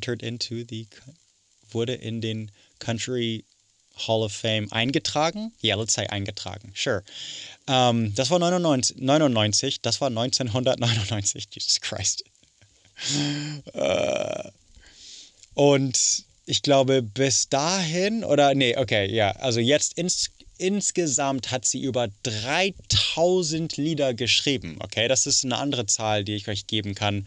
G: Wurde in den Country Hall of Fame eingetragen? Yeah, let's say eingetragen. Sure. Das war 1999. Das war 1999. Jesus Christ. Und ich glaube, bis dahin, also jetzt insgesamt hat sie über 3000 Lieder geschrieben, okay? Das ist eine andere Zahl, die ich euch geben kann,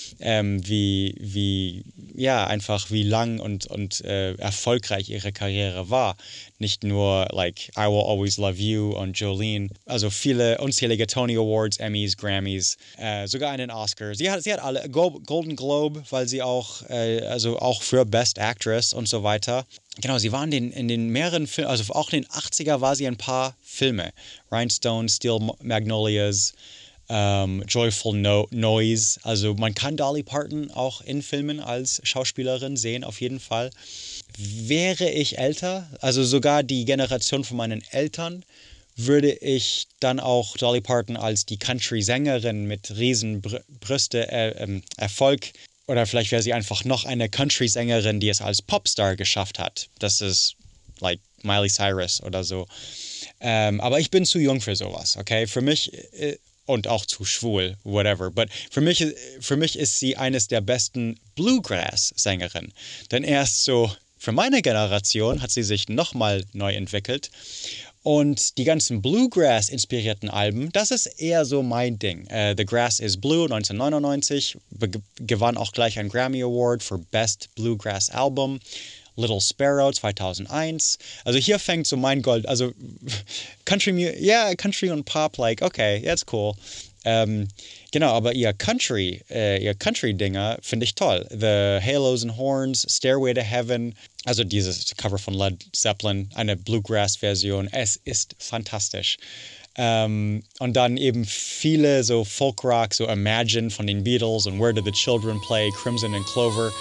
G: wie lang und erfolgreich ihre Karriere war. Nicht nur like I Will Always Love You und Jolene, also unzählige Tony Awards, Emmys, Grammys, sogar einen Oscar. Sie hat alle Golden Globe, weil sie auch für Best Actress und so weiter. Genau, sie waren in den mehreren Filmen, also auch in den 80er war sie in ein paar Filme. Rhinestone, Steel Magnolias, Joyful Noise. Also man kann Dolly Parton auch in Filmen als Schauspielerin sehen, auf jeden Fall. Wäre ich älter, also sogar die Generation von meinen Eltern, würde ich dann auch Dolly Parton als die Country-Sängerin mit riesen Brüste Erfolg. Oder vielleicht wäre sie einfach noch eine Country-Sängerin, die es als Popstar geschafft hat. Das ist like Miley Cyrus oder so. Aber ich bin zu jung für sowas, okay? Für mich, und auch zu schwul, whatever. But für mich ist sie eines der besten Bluegrass-Sängerinnen. Denn erst so für meine Generation hat sie sich nochmal neu entwickelt. Und die ganzen Bluegrass-inspirierten Alben, das ist eher so mein Ding. The Grass is Blue 1999 gewann auch gleich einen Grammy Award für Best Bluegrass Album. Little Sparrow 2001. Also hier fängt so mein Gold, also Country und Pop, like, okay, that's cool. Genau, aber ihr Country-Dinger finde ich toll. The Halos and Horns, Stairway to Heaven, also dieses Cover von Led Zeppelin, eine Bluegrass-Version. Es ist fantastisch. Und dann eben viele so Folk-Rock, so Imagine von den Beatles und Where Did the Children Play, Crimson and Clover.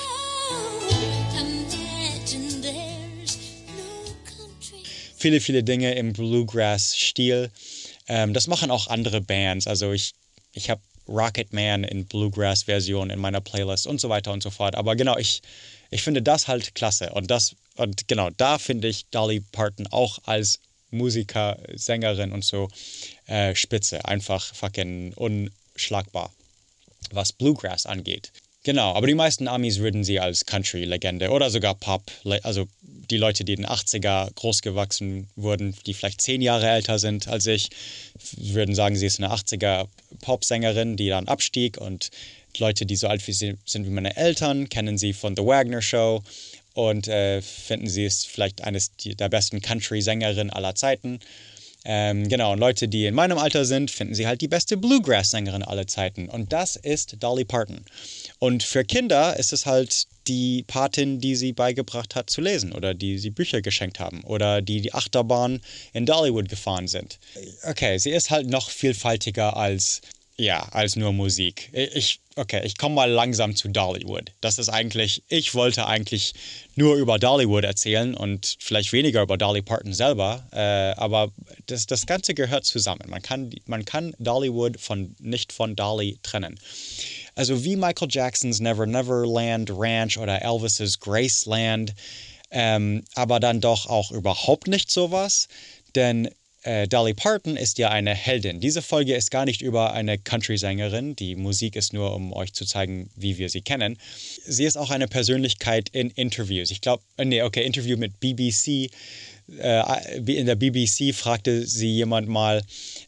G: Viele, viele Dinge im Bluegrass-Stil. Das machen auch andere Bands. Also ich habe Rocket Man in Bluegrass-Version in meiner Playlist und so weiter und so fort. Aber genau, ich finde das halt klasse. Und genau, da finde ich Dolly Parton auch als Musiker, Sängerin und so spitze. Einfach fucking unschlagbar, was Bluegrass angeht. Genau, aber die meisten Amis würden sie als Country-Legende oder sogar Pop, also die Leute, die in den 80er groß gewachsen wurden, die vielleicht 10 Jahre älter sind als ich, würden sagen, sie ist eine 80er Popsängerin, die dann abstieg, und Leute, die so alt sind wie meine Eltern, kennen sie von The Wagner Show und finden sie ist vielleicht eines der besten Country-Sängerinnen aller Zeiten. Genau, und Leute, die in meinem Alter sind, finden sie halt die beste Bluegrass-Sängerin aller Zeiten. Und das ist Dolly Parton. Und für Kinder ist es halt die Patin, die sie beigebracht hat zu lesen oder die sie Bücher geschenkt haben oder die Achterbahn in Dollywood gefahren sind. Okay, sie ist halt noch vielfältiger als nur Musik. Ich komme mal langsam zu Dollywood. Ich wollte eigentlich nur über Dollywood erzählen und vielleicht weniger über Dolly Parton selber, aber das Ganze gehört zusammen. Man kann Dollywood nicht von Dolly trennen. Also wie Michael Jacksons Never Never Land Ranch oder Elvis's Graceland, aber dann doch auch überhaupt nicht sowas, denn Dolly Parton ist ja eine Heldin. Diese Folge ist gar nicht über eine Country-Sängerin. Die Musik ist nur, um euch zu zeigen, wie wir sie kennen. Sie ist auch eine Persönlichkeit in Interviews. Interview mit BBC. wie in der BBC fragte sie jemand mal,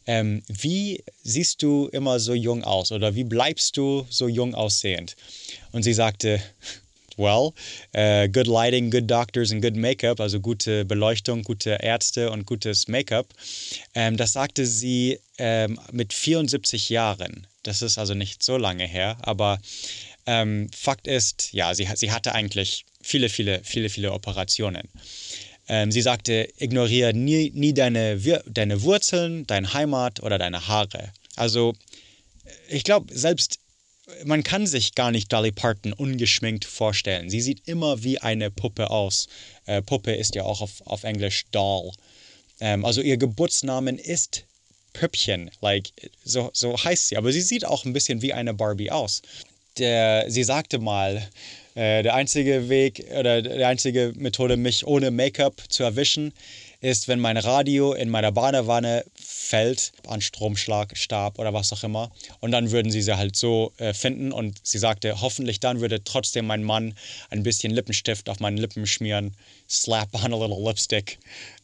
G: wie siehst du immer so jung aus oder wie bleibst du so jung aussehend? Und sie sagte, well, good lighting, good doctors and good makeup, also gute Beleuchtung, gute Ärzte und gutes Make-up. Das sagte sie mit 74 Jahren. Das ist also nicht so lange her, aber Fakt ist, ja, sie hatte eigentlich viele Operationen. Sie sagte, ignoriere nie deine Wurzeln, deine Heimat oder deine Haare. Also ich glaube, selbst man kann sich gar nicht Dolly Parton ungeschminkt vorstellen. Sie sieht immer wie eine Puppe aus. Puppe ist ja auch auf Englisch Doll. Also ihr Geburtsnamen ist Püppchen, so heißt sie. Aber sie sieht auch ein bisschen wie eine Barbie aus. Sie sagte mal, der einzige Weg oder die einzige Methode, mich ohne Make-up zu erwischen, ist, wenn mein Radio in meiner Badewanne fällt, an Stromschlag, Stab oder was auch immer. Und dann würden sie halt so finden. Und sie sagte, hoffentlich dann würde trotzdem mein Mann ein bisschen Lippenstift auf meine Lippen schmieren, slap on a little lipstick,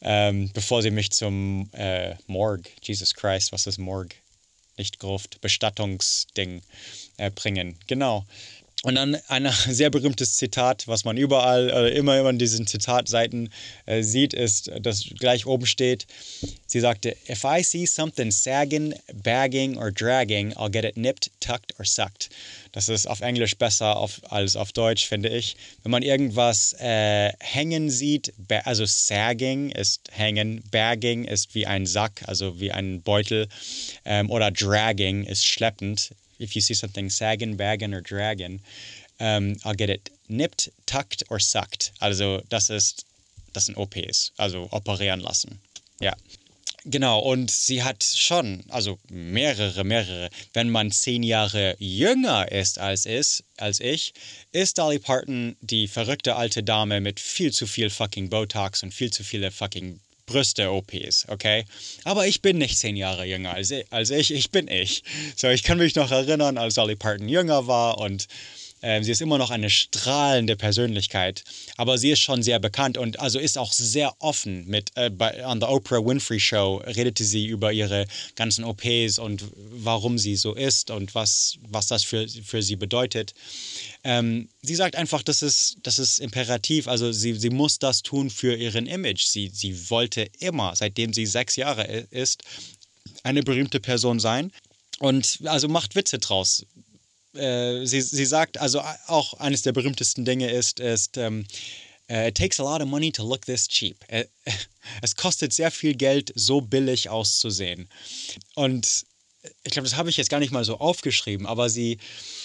G: bevor sie mich zum Morgue, Jesus Christ, was ist Morgue? Nicht Gruft, Bestattungsding bringen. Genau. Und dann ein sehr berühmtes Zitat, was man überall, immer an diesen Zitatseiten sieht, ist, das gleich oben steht. Sie sagte, if I see something sagging, bagging or dragging, I'll get it nipped, tucked or sucked. Das ist auf Englisch besser als auf Deutsch, finde ich. Wenn man irgendwas hängen sieht, also sagging ist hängen, bagging ist wie ein Sack, also wie ein Beutel, oder dragging ist schleppend. If you see something sagging, bagging or dragging, I'll get it nipped, tucked or sucked. Also das sind OPs, also operieren lassen. Ja, genau. Und sie hat schon, also mehrere. Wenn man 10 Jahre jünger ist als ich, ist Dolly Parton die verrückte alte Dame mit viel zu viel fucking Botox und viel zu viele fucking Brüste-OPs, okay? Aber ich bin nicht 10 Jahre jünger als ich bin ich. So, ich kann mich noch erinnern, als Dolly Parton jünger war und sie ist immer noch eine strahlende Persönlichkeit, aber sie ist schon sehr bekannt und also ist auch sehr offen an der Oprah Winfrey Show redete sie über ihre ganzen OPs und warum sie so ist und was das für sie bedeutet. Sie sagt einfach, das ist imperativ, also sie muss das tun für ihren Image. Sie wollte immer, seitdem sie 6 Jahre ist, eine berühmte Person sein und also macht Witze draus. Sie sagt, also auch eines der berühmtesten Dinge ist it takes a lot of money to look this cheap. Es kostet sehr viel Geld, so billig auszusehen. Und ich glaube, das habe ich jetzt gar nicht mal so aufgeschrieben, aber sie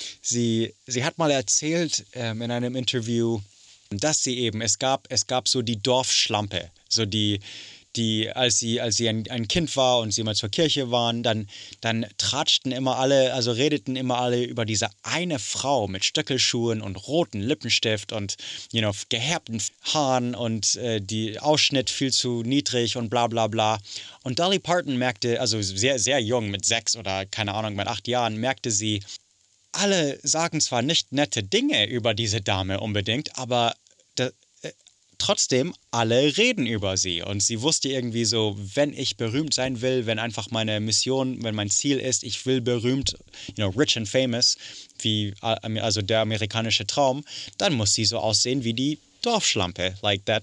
G: hat mal erzählt in einem Interview, dass sie eben, es gab so die Dorfschlampe, so die als sie ein Kind war und sie mal zur Kirche waren, dann tratschten immer alle, also redeten immer alle über diese eine Frau mit Stöckelschuhen und roten Lippenstift und geherbten Haaren und die Ausschnitt viel zu niedrig und bla bla bla. Und Dolly Parton merkte, also sehr, sehr jung, mit 6 oder keine Ahnung, mit 8 Jahren, merkte sie, alle sagen zwar nicht nette Dinge über diese Dame unbedingt, aber trotzdem, alle reden über sie und sie wusste irgendwie so, wenn ich berühmt sein will, wenn einfach meine Mission, wenn mein Ziel ist, ich will berühmt, rich and famous, wie also der amerikanische Traum, dann muss sie so aussehen wie die Dorfschlampe.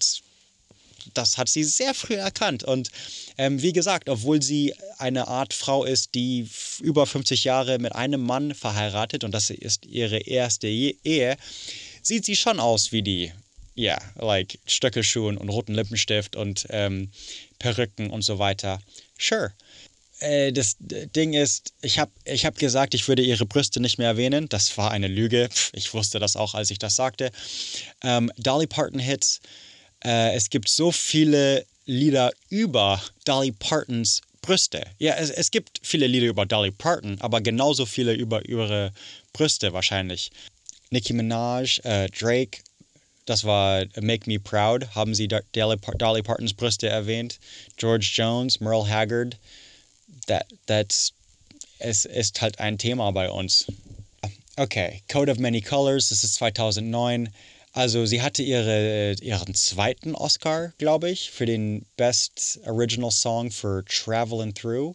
G: Das hat sie sehr früh erkannt und wie gesagt, obwohl sie eine Art Frau ist, die über 50 Jahre mit einem Mann verheiratet und das ist ihre erste Ehe, sieht sie schon aus wie die Stöckelschuhen und roten Lippenstift und Perücken und so weiter. Sure. Das Ding ist, ich hab gesagt, ich würde ihre Brüste nicht mehr erwähnen. Das war eine Lüge. Ich wusste das auch, als ich das sagte. Dolly Parton Hits. Es gibt so viele Lieder über Dolly Partons Brüste. Ja, es gibt viele Lieder über Dolly Parton, aber genauso viele über ihre Brüste wahrscheinlich. Nicki Minaj, Drake, das war Make Me Proud, haben sie Dolly Partons Brüste erwähnt. George Jones, Merle Haggard, es ist halt ein Thema bei uns. Okay, Coat of Many Colors, das ist 2009. Also sie hatte ihren zweiten Oscar, glaube ich, für den Best Original Song für Travelin' Through.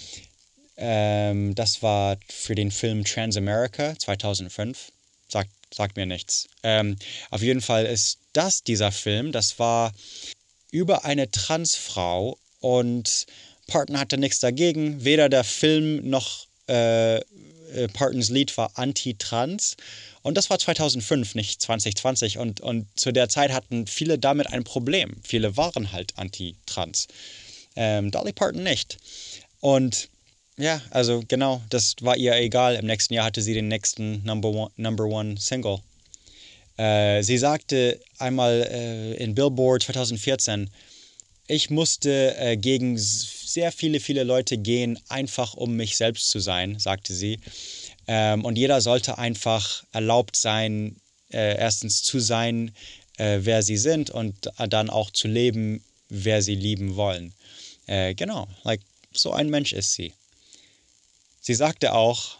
G: Das war für den Film Transamerica 2005. Sagt mir nichts. Auf jeden Fall ist dieser Film, das war über eine Transfrau und Parton hatte nichts dagegen. Weder der Film noch Partons Lied war anti-trans. Und das war 2005, nicht 2020. Und zu der Zeit hatten viele damit ein Problem. Viele waren halt anti-trans. Dolly Parton nicht. Und ja, also genau, das war ihr egal. Im nächsten Jahr hatte sie den nächsten Number One Single. Sie sagte einmal in Billboard 2014, ich musste gegen sehr viele Leute gehen, einfach um mich selbst zu sein, sagte sie. Und jeder sollte einfach erlaubt sein, erstens zu sein, wer sie sind und dann auch zu leben, wer sie lieben wollen. Genau, so ein Mensch ist sie. Sie sagte auch,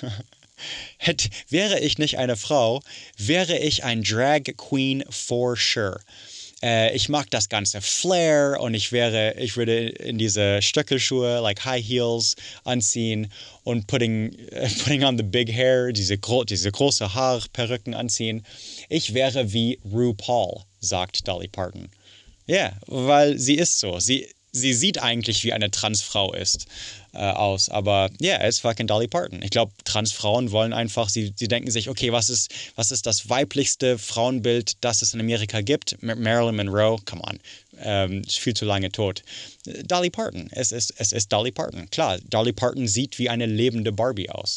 G: wäre ich nicht eine Frau, wäre ich ein Drag Queen for sure. Ich mag das ganze Flair und ich würde in diese Stöckelschuhe, like High Heels, anziehen und putting on the big hair, diese große Haarperücken anziehen. Ich wäre wie RuPaul, sagt Dolly Parton. Ja, yeah, weil sie ist so. Sie sieht eigentlich wie eine Transfrau aus, aber ja, es ist fucking Dolly Parton. Ich glaube, Transfrauen wollen einfach, sie denken sich, okay, was ist das weiblichste Frauenbild, das es in Amerika gibt? Marilyn Monroe, come on, ist viel zu lange tot. Dolly Parton, es ist Dolly Parton. Klar, Dolly Parton sieht wie eine lebende Barbie aus.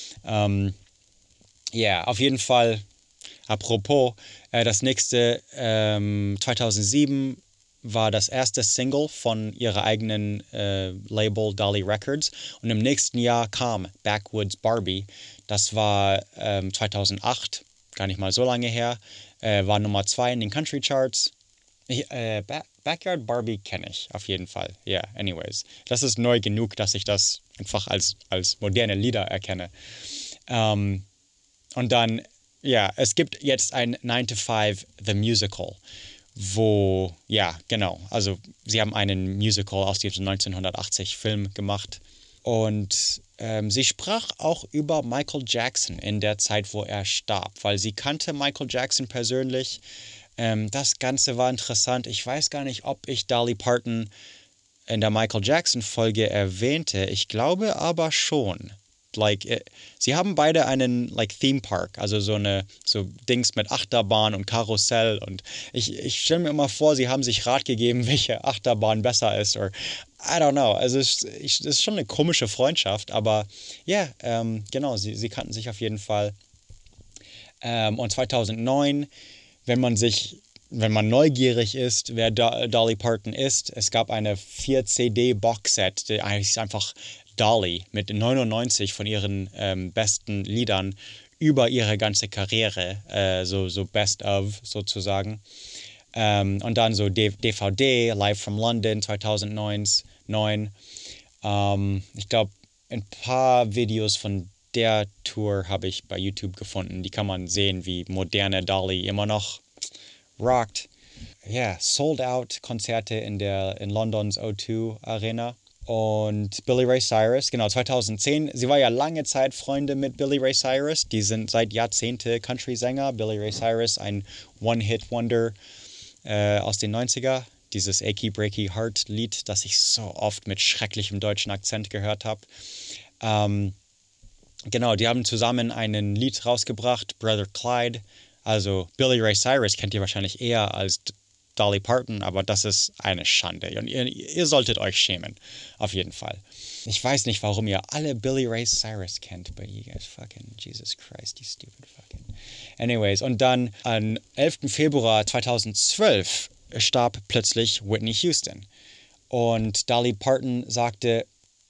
G: Ja, auf jeden Fall, apropos, das nächste 2007 war das erste Single von ihrer eigenen Label Dolly Records und im nächsten Jahr kam Backwoods Barbie. Das war 2008, gar nicht mal so lange her, war Nummer 2 in den Country Charts. Backyard Barbie kenne ich auf jeden Fall. Yeah, anyways. Das ist neu genug, dass ich das einfach als moderne Lieder erkenne. Und dann, ja, es gibt jetzt ein 9 to 5 The Musical, wo, ja, genau, also sie haben einen Musical aus diesem 1980 Film gemacht und sie sprach auch über Michael Jackson in der Zeit, wo er starb, weil sie kannte Michael Jackson persönlich. Das Ganze war interessant. Ich weiß gar nicht, ob ich Dolly Parton in der Michael Jackson Folge erwähnte. Ich glaube aber schon. Sie haben beide einen Theme Park, also so Dings mit Achterbahn und Karussell und ich stelle mir immer vor, sie haben sich Rat gegeben, welche Achterbahn besser ist oder I don't know. Also es ist schon eine komische Freundschaft, aber ja, genau, sie kannten sich auf jeden Fall. Und 2009, wenn man neugierig ist, wer Dolly Parton ist, es gab eine 4-CD-Boxset, die eigentlich einfach Dolly mit 99 von ihren besten Liedern über ihre ganze Karriere, so Best of sozusagen. Und dann so DVD, Live from London 2009. Ich glaube, ein paar Videos von der Tour habe ich bei YouTube gefunden. Die kann man sehen, wie moderne Dolly immer noch rockt. Ja, yeah, Sold-Out-Konzerte in Londons O2 Arena. Und Billy Ray Cyrus, genau, 2010. Sie war ja lange Zeit Freunde mit Billy Ray Cyrus. Die sind seit Jahrzehnten Country-Sänger. Billy Ray Cyrus, ein One-Hit-Wonder aus den 90er. Dieses Achy Breaky Heart Lied, das ich so oft mit schrecklichem deutschen Akzent gehört habe. Genau, die haben zusammen ein Lied rausgebracht, Brother Clyde. Also Billy Ray Cyrus kennt ihr wahrscheinlich eher als Dolly Parton, aber das ist eine Schande. Und ihr solltet euch schämen, auf jeden Fall. Ich weiß nicht, warum ihr alle Billy Ray Cyrus kennt, but you guys fucking, Jesus Christ, you stupid fucking. Anyways, und dann am 11. Februar 2012 starb plötzlich Whitney Houston. Und Dolly Parton sagte,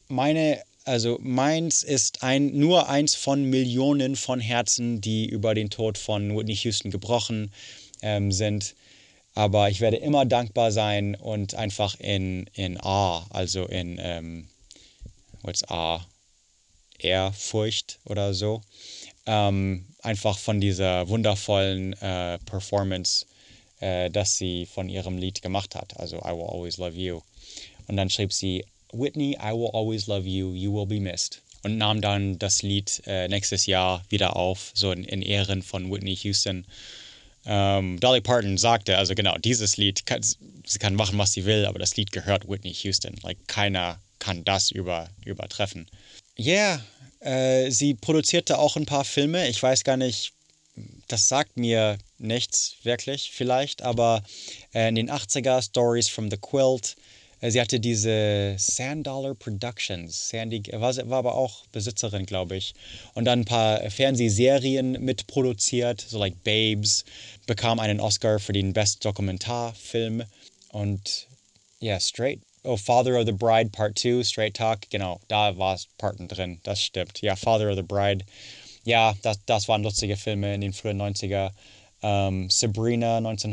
G: meins ist nur eins von Millionen von Herzen, die über den Tod von Whitney Houston gebrochen sind. Aber ich werde immer dankbar sein und einfach in Awe, also in, what's Awe? Ehrfurcht oder so, Einfach von dieser wundervollen Performance, das sie von ihrem Lied gemacht hat. Also I Will Always Love You. Und dann schrieb sie, Whitney, I will always love you, you will be missed. Und nahm dann das Lied nächstes Jahr wieder auf, so in Ehren von Whitney Houston. Dolly Parton sagte, also genau, dieses Lied, sie kann machen, was sie will, aber das Lied gehört Whitney Houston. Like, keiner kann das übertreffen. Ja, sie produzierte auch ein paar Filme. Ich weiß gar nicht, das sagt mir nichts wirklich vielleicht, aber in den 80er Stories from the Quilt, sie hatte diese Sand Dollar Productions. Sandy war aber auch Besitzerin, glaube ich. Und dann ein paar Fernsehserien mitproduziert, so like Babes, bekam einen Oscar für den Best Dokumentarfilm. Und ja, Father of the Bride Part 2, Straight Talk, genau, da war Parton drin, das stimmt. Ja, Father of the Bride, ja, das waren lustige Filme in den frühen 90er. Sabrina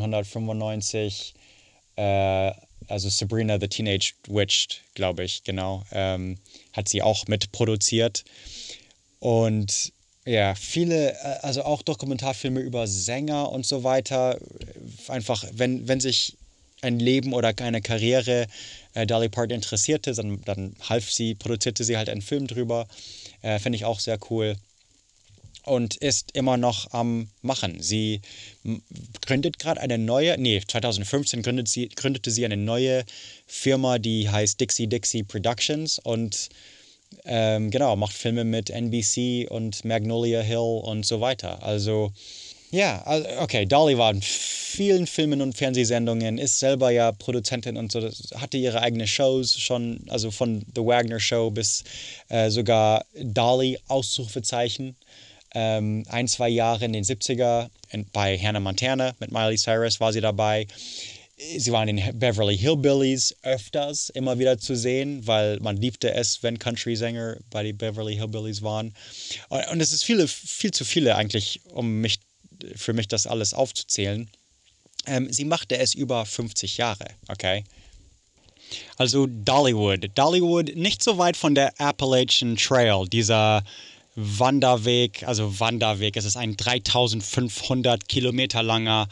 G: 1995, also Sabrina the Teenage Witch, glaube ich, genau, hat sie auch mitproduziert. Und ja, viele, also auch Dokumentarfilme über Sänger und so weiter. Einfach, wenn sich ein Leben oder eine Karriere Dolly Parton interessierte, dann produzierte sie halt einen Film drüber. Finde ich auch sehr cool. Und ist immer noch am Machen. Sie gründet gerade 2015 gründete sie eine neue Firma, die heißt Dixie Dixie Productions und genau, macht Filme mit NBC und Magnolia Hill und so weiter. Also, ja, okay, Dolly war in vielen Filmen und Fernsehsendungen, ist selber ja Produzentin und so, hatte ihre eigenen Shows schon, also von The Wagner Show bis sogar Dolly, Ausrufezeichen. 1-2 Jahre in den 70er bei Hannah Montana mit Miley Cyrus war sie dabei. Sie waren in den Beverly Hillbillies öfters immer wieder zu sehen, weil man liebte es, wenn Country-Sänger bei den Beverly Hillbillies waren. Und es ist viel zu viele eigentlich, für mich das alles aufzuzählen. Sie machte es über 50 Jahre, okay? Also Dollywood, nicht so weit von der Appalachian Trail, dieser Wanderweg, es ist ein 3500 Kilometer langer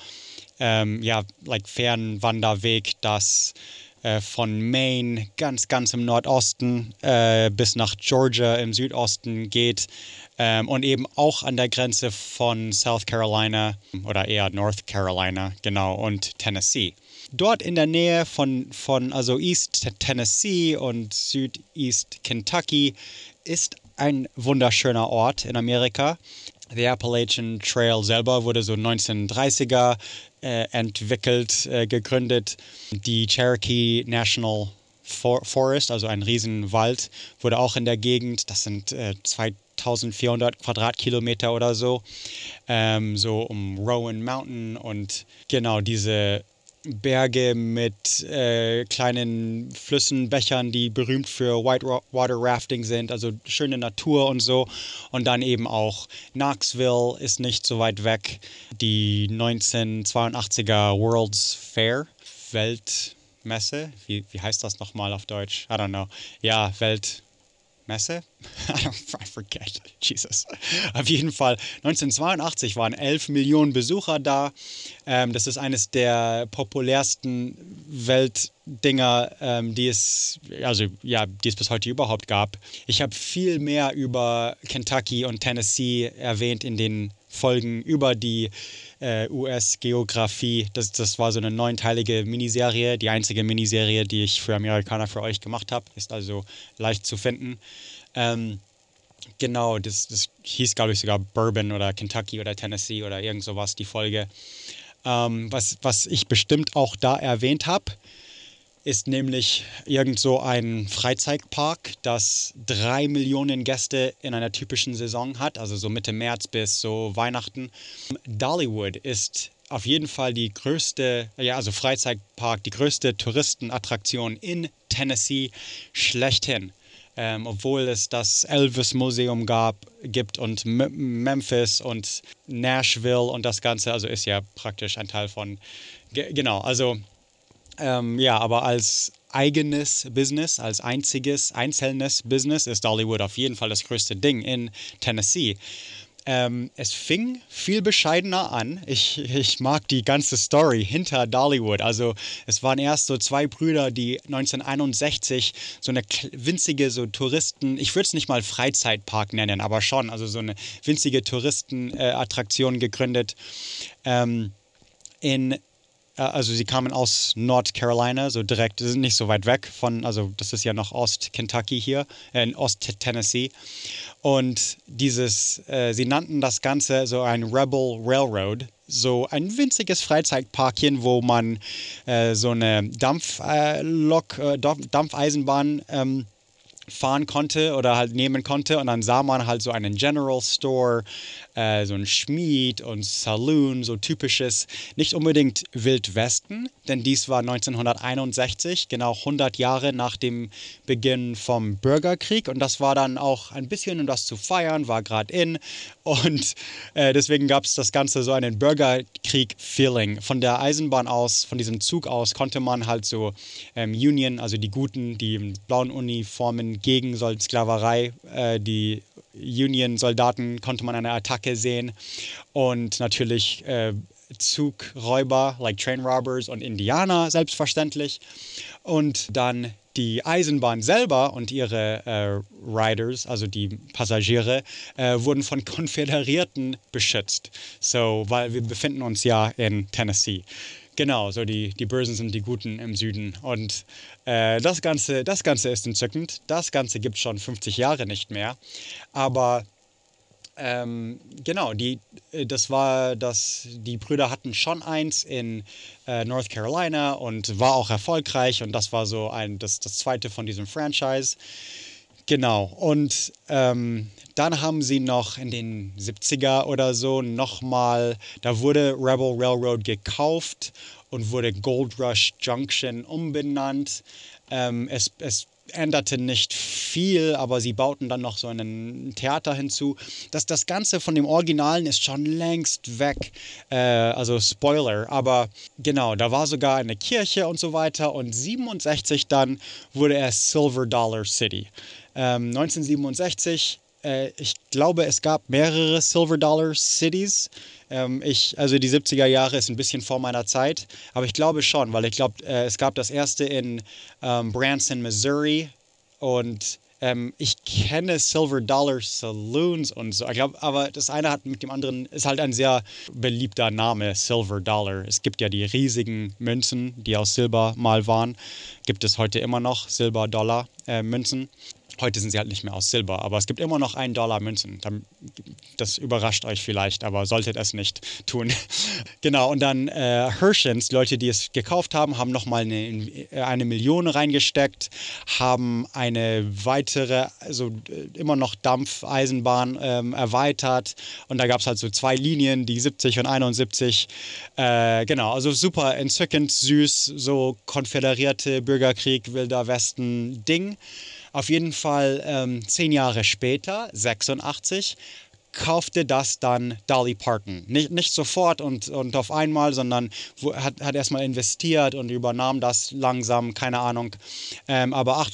G: Fernwanderweg, das von Maine ganz im Nordosten bis nach Georgia im Südosten geht und eben auch an der Grenze von South Carolina oder eher North Carolina, genau, und Tennessee. Dort in der Nähe von East Tennessee und Südeast Kentucky ist ein wunderschöner Ort in Amerika. Der Appalachian Trail selber wurde so 1930er entwickelt, gegründet. Die Cherokee National Forest, also ein Riesenwald, wurde auch in der Gegend, das sind 2400 Quadratkilometer oder so, so um Rowan Mountain und genau diese Berge mit kleinen Flüssen, Bächern, die berühmt für Whitewater Rafting sind, also schöne Natur und so. Und dann eben auch Knoxville ist nicht so weit weg. Die 1982er World's Fair, Weltmesse, wie heißt das nochmal auf Deutsch? I don't know. Ja, Weltmesse? I forget. Jesus. Auf jeden Fall, 1982 waren 11 Millionen Besucher da. Das ist eines der populärsten Weltdinger, die es bis heute überhaupt gab. Ich habe viel mehr über Kentucky und Tennessee erwähnt in den Folgen über die US-Geografie. Das war so eine 9-teilige Miniserie, die einzige Miniserie, die ich für Amerikaner für euch gemacht habe. Ist also leicht zu finden. Genau, das hieß, glaube ich, sogar Bourbon oder Kentucky oder Tennessee oder irgend sowas, die Folge. Was ich bestimmt auch da erwähnt habe, ist nämlich irgend so ein Freizeitpark, das 3 Millionen Gäste in einer typischen Saison hat, also so Mitte März bis so Weihnachten. Dollywood ist auf jeden Fall die größte, Freizeitpark, die größte Touristenattraktion in Tennessee schlechthin. Obwohl es das Elvis-Museum gibt und Memphis und Nashville und das Ganze, also ist ja praktisch ein Teil von, genau, also aber als eigenes Business, als einzelnes Business ist Dollywood auf jeden Fall das größte Ding in Tennessee. Es fing viel bescheidener an. Ich mag die ganze Story hinter Dollywood. Also es waren erst so 2 Brüder, die 1961 so eine winzige so Touristen, ich würde es nicht mal Freizeitpark nennen, aber schon, also so eine winzige Touristenattraktion gegründet. Also sie kamen aus North Carolina, so direkt, sie sind nicht so weit weg von, also das ist ja noch Ost-Kentucky hier, in Ost-Tennessee. Und sie nannten das Ganze so ein Rebel Railroad, so ein winziges Freizeitparkchen, wo man so eine Dampfeisenbahn fahren konnte oder halt nehmen konnte, und dann sah man halt so einen General Store, so ein Schmied und Saloon, so typisches, nicht unbedingt Wildwesten, denn dies war 1961, genau 100 Jahre nach dem Beginn vom Bürgerkrieg, und das war dann auch ein bisschen, um das zu feiern, war gerade in, und deswegen gab es das Ganze so einen Bürgerkrieg-Feeling. Von der Eisenbahn aus, von diesem Zug aus, konnte man halt so Union, also die Guten, die in blauen Uniformen gegen Sklaverei, die Union-Soldaten, konnte man eine Attacke sehen, und natürlich Zugräuber, like Train Robbers, und Indianer, selbstverständlich. Und dann die Eisenbahn selber und ihre Riders, also die Passagiere, wurden von Konföderierten beschützt. So, weil wir befinden uns ja in Tennessee. Genau, so die Bösen sind die Guten im Süden. Und das Ganze ist entzückend. Das Ganze gibt es schon 50 Jahre nicht mehr. Aber genau, die Brüder hatten schon eins in North Carolina und war auch erfolgreich. Und das war so das zweite von diesem Franchise. Genau, und dann haben sie noch in den 70er oder so nochmal, da wurde Rebel Railroad gekauft und wurde Gold Rush Junction umbenannt. Es änderte nicht viel, aber sie bauten dann noch so ein Theater hinzu. Das Ganze von dem Originalen ist schon längst weg, also Spoiler, aber genau, da war sogar eine Kirche und so weiter, und 1967 dann wurde es Silver Dollar City. 1967, ich glaube, es gab mehrere Silver Dollar Cities. Also die 70er Jahre ist ein bisschen vor meiner Zeit, aber ich glaube schon, weil ich glaube, es gab das erste in Branson, Missouri, und ich kenne Silver Dollar Saloons und so. Ich glaube, aber das eine hat mit dem anderen, ist halt ein sehr beliebter Name, Silver Dollar. Es gibt ja die riesigen Münzen, die aus Silber mal waren. Gibt es heute immer noch Silber-Dollar-Münzen. Heute sind sie halt nicht mehr aus Silber, aber es gibt immer noch $1 Münzen. Das überrascht euch vielleicht, aber solltet es nicht tun. Genau, und dann Herschens, Leute, die es gekauft haben, haben nochmal eine Million reingesteckt, haben eine weitere, also immer noch Dampfeisenbahn erweitert, und da gab es halt so 2 Linien, die 70 und 71. Genau, also super entzückend, süß, so konföderierte Bürgerkrieg, Wilder Westen Ding. Auf jeden Fall 10 Jahre später, 86, kaufte das dann Dolly Parton. Nicht sofort und auf einmal, sondern hat erstmal investiert und übernahm das langsam, keine Ahnung. Aber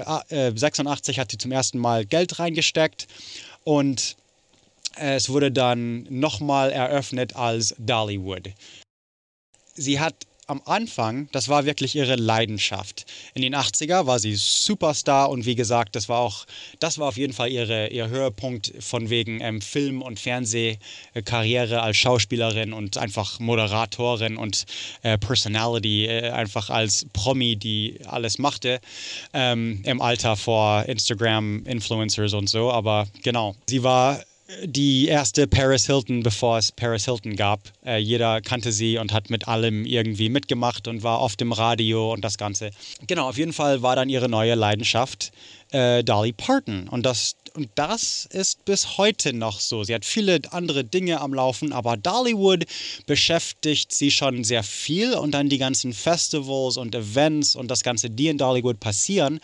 G: 86 hat sie zum ersten Mal Geld reingesteckt, und es wurde dann nochmal eröffnet als Dollywood. Sie hat am Anfang, das war wirklich ihre Leidenschaft. In den 80er war sie Superstar, und wie gesagt, das war auf jeden Fall ihr Höhepunkt von wegen Film- und Fernsehkarriere als Schauspielerin und einfach Moderatorin und Personality, einfach als Promi, die alles machte, im Alter vor Instagram-Influencers und so. Aber genau, sie war die erste Paris Hilton, bevor es Paris Hilton gab. Jeder kannte sie und hat mit allem irgendwie mitgemacht und war oft im Radio und das Ganze. Genau, auf jeden Fall war dann ihre neue Leidenschaft Dolly Parton. Und das ist bis heute noch so. Sie hat viele andere Dinge am Laufen, aber Dollywood beschäftigt sie schon sehr viel, und dann die ganzen Festivals und Events und das Ganze, die in Dollywood passieren,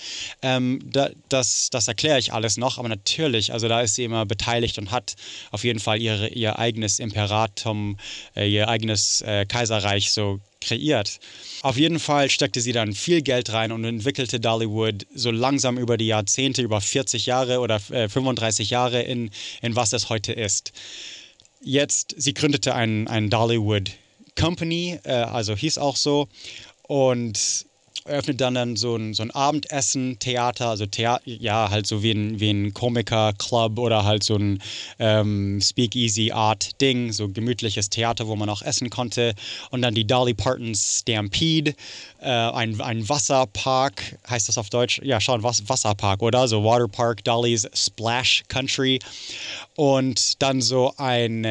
G: das erkläre ich alles noch, aber natürlich, also da ist sie immer beteiligt und hat auf jeden Fall ihr eigenes Imperatum, ihr eigenes Kaiserreich so kreiert. Auf jeden Fall steckte sie dann viel Geld rein und entwickelte Dollywood so langsam über die Jahrzehnte, über 40 Jahre oder 35 Jahre in was es heute ist. Jetzt, sie gründete ein Dollywood Company, also hieß auch so, und eröffnet dann so ein Abendessen-Theater, also halt so wie ein Komiker-Club oder halt so ein Speakeasy-Art-Ding, so gemütliches Theater, wo man auch essen konnte. Und dann die Dolly Parton Stampede, ein Wasserpark, heißt das auf Deutsch? Ja, schon Wasserpark, oder? So Waterpark, Dolly's Splash Country. Und dann so ein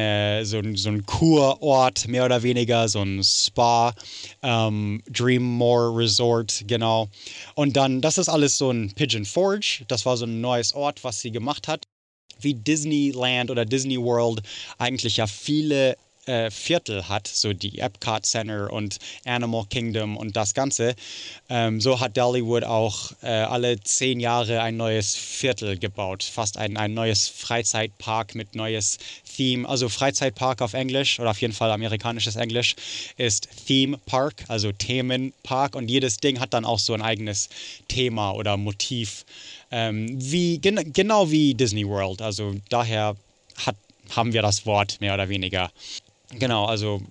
G: Kurort, mehr oder weniger, so ein Spa, Dreammore Resort, genau. Und dann, das ist alles so ein Pigeon Forge, das war so ein neues Ort, was sie gemacht hat. Wie Disneyland oder Disney World eigentlich ja viele Viertel hat, so die Epcot Center und Animal Kingdom und das Ganze. So hat Dollywood auch alle 10 Jahre ein neues Viertel gebaut, fast ein neues Freizeitpark mit neues Theme. Also Freizeitpark auf Englisch oder auf jeden Fall amerikanisches Englisch ist Theme Park, also Themenpark, und jedes Ding hat dann auch so ein eigenes Thema oder Motiv, genau wie Disney World. Also daher haben wir das Wort mehr oder weniger. Genau, also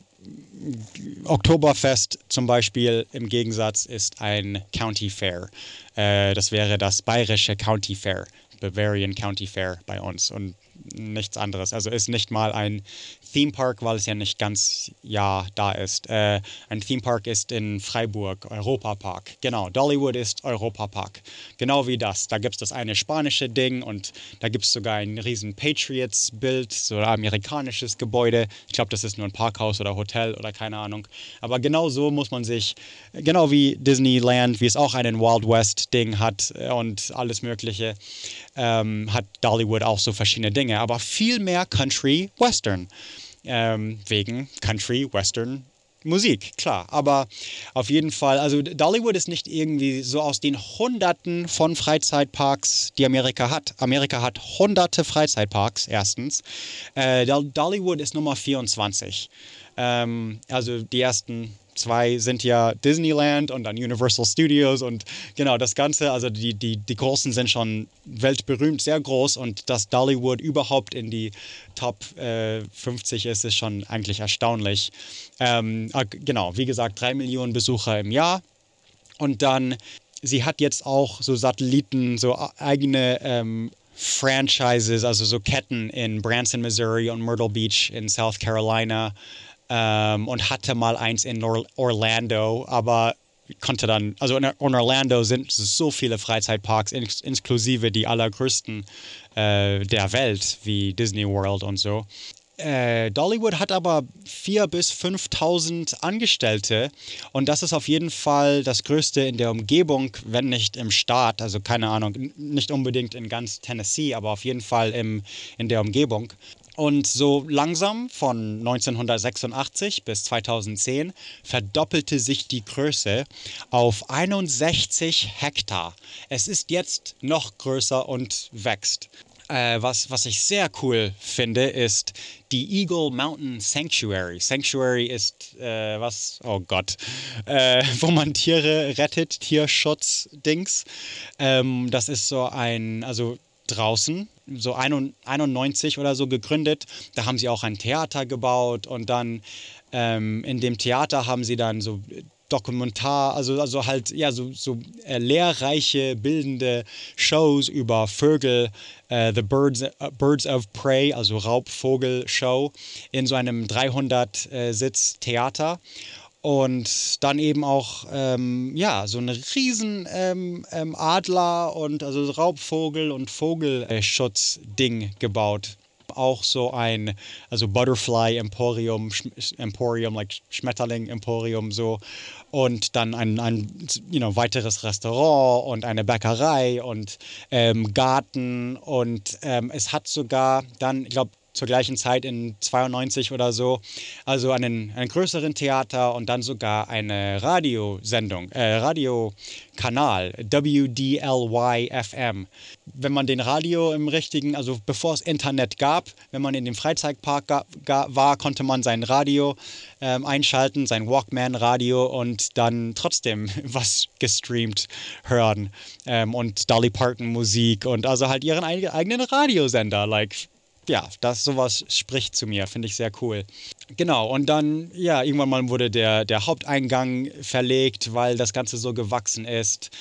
G: Oktoberfest zum Beispiel im Gegensatz ist ein County Fair. Das wäre das bayerische County Fair, Bavarian County Fair bei uns und nichts anderes. Also ist nicht mal ein Theme Park, weil es ja nicht ganz da ist. Ein Theme Park ist in Freiburg, Europapark. Genau, Dollywood ist Europapark. Genau wie das. Da gibt es das eine spanische Ding und da gibt es sogar ein riesen Patriots-Bild, so ein amerikanisches Gebäude. Ich glaube, das ist nur ein Parkhaus oder Hotel oder keine Ahnung. Aber genau so muss man sich, genau wie Disneyland, wie es auch einen Wild West-Ding hat und alles Mögliche, hat Dollywood auch so verschiedene Dinge. Aber viel mehr Country-Western. Wegen Country-Western Musik, klar. Aber auf jeden Fall, also Dollywood ist nicht irgendwie so aus den Hunderten von Freizeitparks, die Amerika hat. Amerika hat hunderte Freizeitparks, erstens. Dollywood ist Nummer 24. Also die ersten 2 sind ja Disneyland und dann Universal Studios und genau das Ganze, also die Großen sind schon weltberühmt, sehr groß, und dass Dollywood überhaupt in die Top 50 ist schon eigentlich erstaunlich. Genau, wie gesagt, 3 Millionen Besucher im Jahr, und dann, sie hat jetzt auch so Satelliten, so eigene Franchises, also so Ketten in Branson, Missouri und Myrtle Beach in South Carolina. Und hatte mal eins in Orlando, aber konnte dann, also in Orlando sind so viele Freizeitparks, inklusive die allergrößten der Welt, wie Disney World und so. Dollywood hat aber 4.000 bis 5.000 Angestellte, und das ist auf jeden Fall das Größte in der Umgebung, wenn nicht im Staat, also keine Ahnung, nicht unbedingt in ganz Tennessee, aber auf jeden Fall in der Umgebung. Und so langsam von 1986 bis 2010 verdoppelte sich die Größe auf 61 Hektar. Es ist jetzt noch größer und wächst. Was ich sehr cool finde, ist die Eagle Mountain Sanctuary. Sanctuary ist oh Gott, wo man Tiere rettet, Tierschutz-Dings. Das ist so also draußen, so 91 oder so gegründet. Da haben sie auch ein Theater gebaut, und dann in dem Theater haben sie dann so Dokumentar, also halt, ja, so lehrreiche, bildende Shows über Vögel, The Birds of Prey, also Raubvogel-Show, in so einem 300-Sitz-Theater. Und dann eben auch, so ein riesen Adler und also Raubvogel- und Vogelschutz-Ding gebaut. Auch so ein, also Butterfly Emporium, like Schmetterling Emporium, so. Und dann ein weiteres Restaurant und eine Bäckerei und Garten. Und es hat sogar dann, ich glaube, zur gleichen Zeit in 92 oder so. Also einen größeren Theater und dann sogar eine Radiosendung, Radiokanal, WDLY-FM. Wenn man den Radio im richtigen, also bevor es Internet gab, wenn man in dem Freizeitpark war, konnte man sein Radio einschalten, sein Walkman-Radio und dann trotzdem was gestreamt hören und Dolly Parton Musik und also halt ihren eigenen Radiosender, ja, sowas spricht zu mir, finde ich sehr cool. Genau, und dann, ja, irgendwann mal wurde der Haupteingang verlegt, weil das Ganze so gewachsen ist.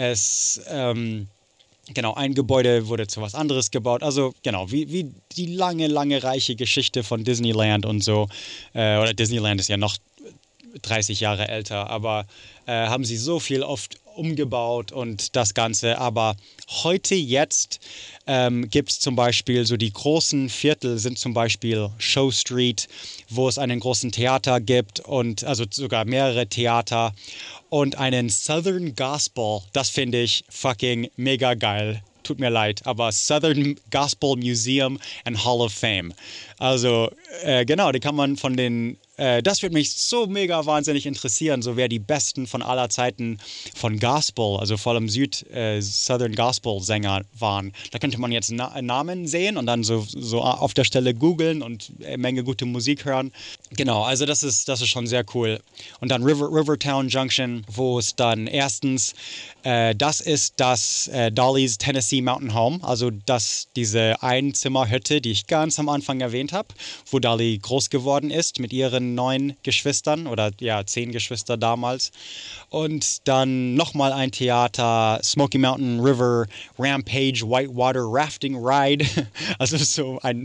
G: Genau, ein Gebäude wurde zu was anderes gebaut. Also, genau, wie die lange, reiche Geschichte von Disneyland und so. Oder Disneyland ist ja noch 30 Jahre älter, aber haben sie so viel oft umgebaut und das Ganze. Aber jetzt gibt es zum Beispiel so die großen Viertel sind zum Beispiel Show Street, wo es einen großen Theater gibt und also sogar mehrere Theater und einen Southern Gospel. Das finde ich fucking mega geil. Tut mir leid, aber Southern Gospel Museum and Hall of Fame. Also genau, die kann man von den das würde mich so mega wahnsinnig interessieren, so wer die Besten von aller Zeiten von Gospel, also vor allem Southern Gospel Sänger waren. Da könnte man jetzt Namen sehen und dann so auf der Stelle googeln und eine Menge gute Musik hören. Genau, also das ist schon sehr cool. Und dann Rivertown Junction, wo es dann erstens, das ist das Dolly's Tennessee Mountain Home, also diese Einzimmerhütte, die ich ganz am Anfang erwähnt habe, wo Dolly groß geworden ist mit ihren 9 Geschwistern oder ja 10 Geschwister damals und dann nochmal ein Theater, Smoky Mountain River Rampage Whitewater Rafting Ride, also so ein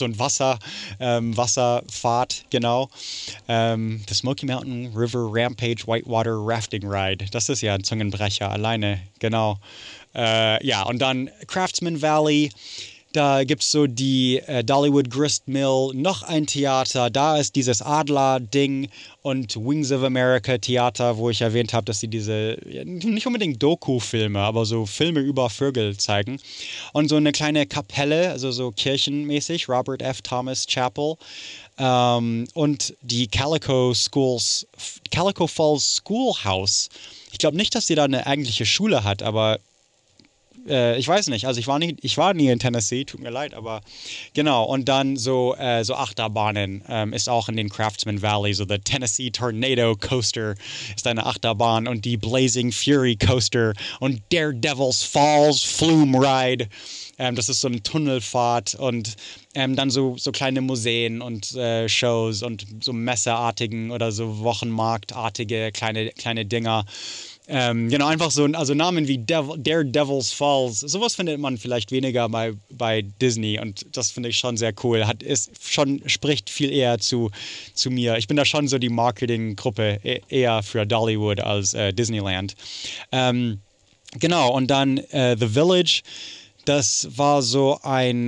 G: Wasserfahrt, genau. The Smoky Mountain River Rampage Whitewater Rafting Ride, das ist ja ein Zungenbrecher alleine, genau. Ja, und dann Craftsman Valley. Da gibt es so die Dollywood Grist Mill, noch ein Theater, da ist dieses Adler-Ding und Wings of America Theater, wo ich erwähnt habe, dass sie diese, nicht unbedingt Doku-Filme, aber so Filme über Vögel zeigen. Und so eine kleine Kapelle, also so kirchenmäßig, Robert F. Thomas Chapel. Und die Calico Falls Schoolhouse. Ich glaube nicht, dass sie da eine eigentliche Schule hat, aber ich weiß nicht, also ich war nie in Tennessee, tut mir leid, aber genau. Und dann so Achterbahnen ist auch in den Craftsman Valley, so der Tennessee Tornado Coaster ist eine Achterbahn und die Blazing Fury Coaster und Daredevil's Falls Flume Ride. Das ist so eine Tunnelfahrt und dann so kleine Museen und Shows und so messeartigen oder so Wochenmarktartige kleine Dinger. Genau, einfach so, also Namen wie Daredevil's Falls, sowas findet man vielleicht weniger bei Disney und das finde ich schon sehr cool. Spricht viel eher zu mir. Ich bin da schon so die Marketinggruppe eher für Dollywood als Disneyland. Genau, und dann The Village, das war so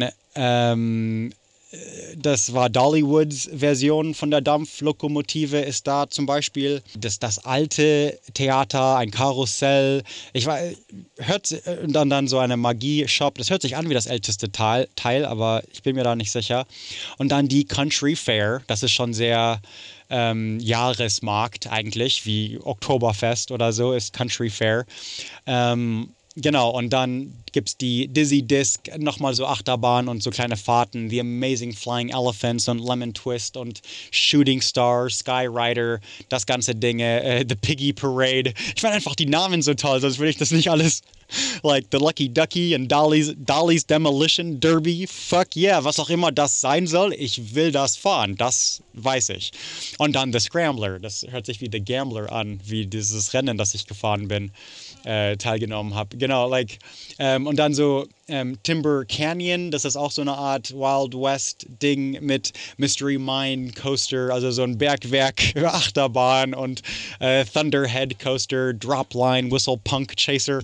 G: das war Dollywoods Version von der Dampflokomotive, ist da zum Beispiel das alte Theater, ein Karussell. Und dann so eine Magie-Shop. Das hört sich an wie das älteste Teil, aber ich bin mir da nicht sicher. Und dann die Country Fair, das ist schon sehr Jahresmarkt eigentlich, wie Oktoberfest oder so ist Country Fair. Genau, und dann gibt es die Dizzy Disc, nochmal so Achterbahn und so kleine Fahrten, The Amazing Flying Elephants und Lemon Twist und Shooting Star, Sky Rider, das ganze Dinge, The Piggy Parade. Ich fand einfach die Namen so toll, sonst würde ich das nicht alles, like The Lucky Ducky und Dolly's Demolition Derby, fuck yeah, was auch immer das sein soll, ich will das fahren, das weiß ich. Und dann The Scrambler, das hört sich wie The Gambler an, wie dieses Rennen, das ich gefahren bin. Teilgenommen habe. Genau, und dann so Timber Canyon, das ist auch so eine Art Wild West Ding mit Mystery Mine Coaster, also so ein Bergwerk Achterbahn und Thunderhead Coaster, Dropline, Whistle Punk Chaser.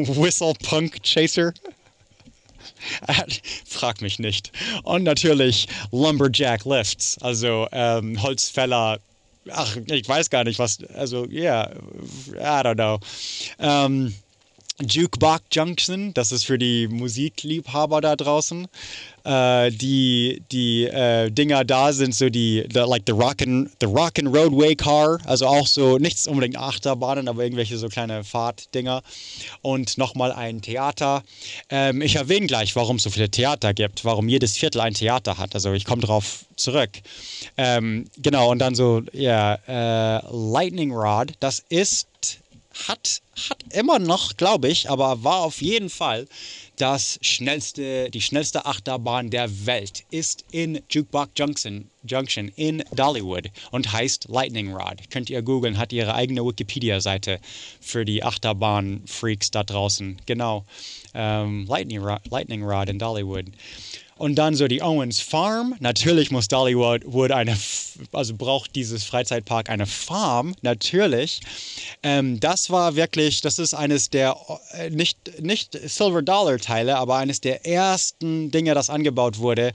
G: Frag mich nicht. Und natürlich Lumberjack Lifts, also Holzfäller. Ach, ich weiß gar nicht, was, also, yeah, I don't know. Jukebox Junction, das ist für die Musikliebhaber da draußen. Die Dinger da sind so the Rockin' Roadway Car, also auch so nichts unbedingt Achterbahnen, aber irgendwelche so kleine Fahrtdinger. Und nochmal ein Theater. Ich erwähne gleich, warum es so viele Theater gibt, warum jedes Viertel ein Theater hat. Also ich komme drauf zurück. Genau, und dann so, Lightning Rod, das hat immer noch, glaube ich, aber war auf jeden Fall die schnellste Achterbahn der Welt, ist in Jukebox Junction in Dollywood und heißt Lightning Rod. Könnt ihr googeln, hat ihre eigene Wikipedia-Seite für die Achterbahn-Freaks da draußen. Genau, Lightning Rod in Dollywood. Und dann so die Owens Farm. Natürlich muss Dollywood braucht dieses Freizeitpark eine Farm, natürlich. Das ist eines der, nicht Silver Dollar Teile, aber eines der ersten Dinge, das angebaut wurde.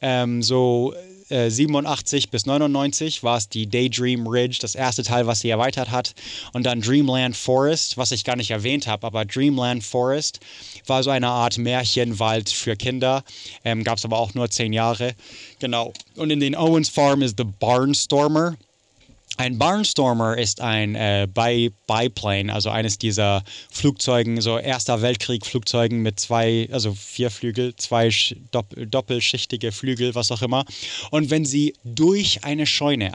G: 87 bis 99 war es die Daydream Ridge, das erste Teil, was sie erweitert hat. Und dann Dreamland Forest, was ich gar nicht erwähnt habe, aber Dreamland Forest war so eine Art Märchenwald für Kinder. Gab es aber auch nur 10 Jahre. Genau. Und in den Owens Farm ist The Barnstormer. Ein Barnstormer ist ein Biplane, also eines dieser Flugzeugen, so Erster Weltkrieg-Flugzeugen mit 4 Flügel, 2 doppelschichtige Flügel, was auch immer. Und wenn sie durch eine Scheune,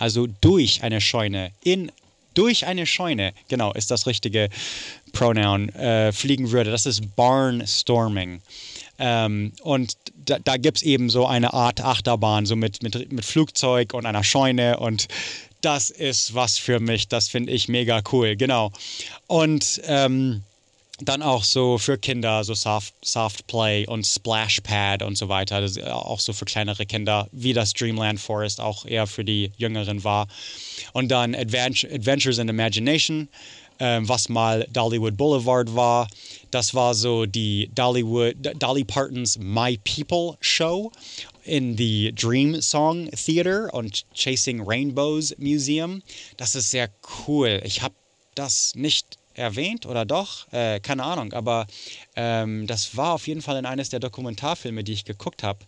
G: genau, ist das richtige Pronoun, fliegen würde, das ist Barnstorming. Und da gibt es eben so eine Art Achterbahn, so mit Flugzeug und einer Scheune, und das ist was für mich, das finde ich mega cool, genau. Und dann auch so für Kinder, so Soft Play und Splash Pad und so weiter, das ist auch so für kleinere Kinder, wie das Dreamland Forest auch eher für die Jüngeren war. Und dann Adventures in Imagination, was mal Dollywood Boulevard war. Das war so die Dolly Partons My People Show in the Dream Song Theater und Chasing Rainbows Museum. Das ist sehr cool. Ich habe das nicht erwähnt oder doch? Keine Ahnung, aber das war auf jeden Fall in eines der Dokumentarfilme, die ich geguckt habe.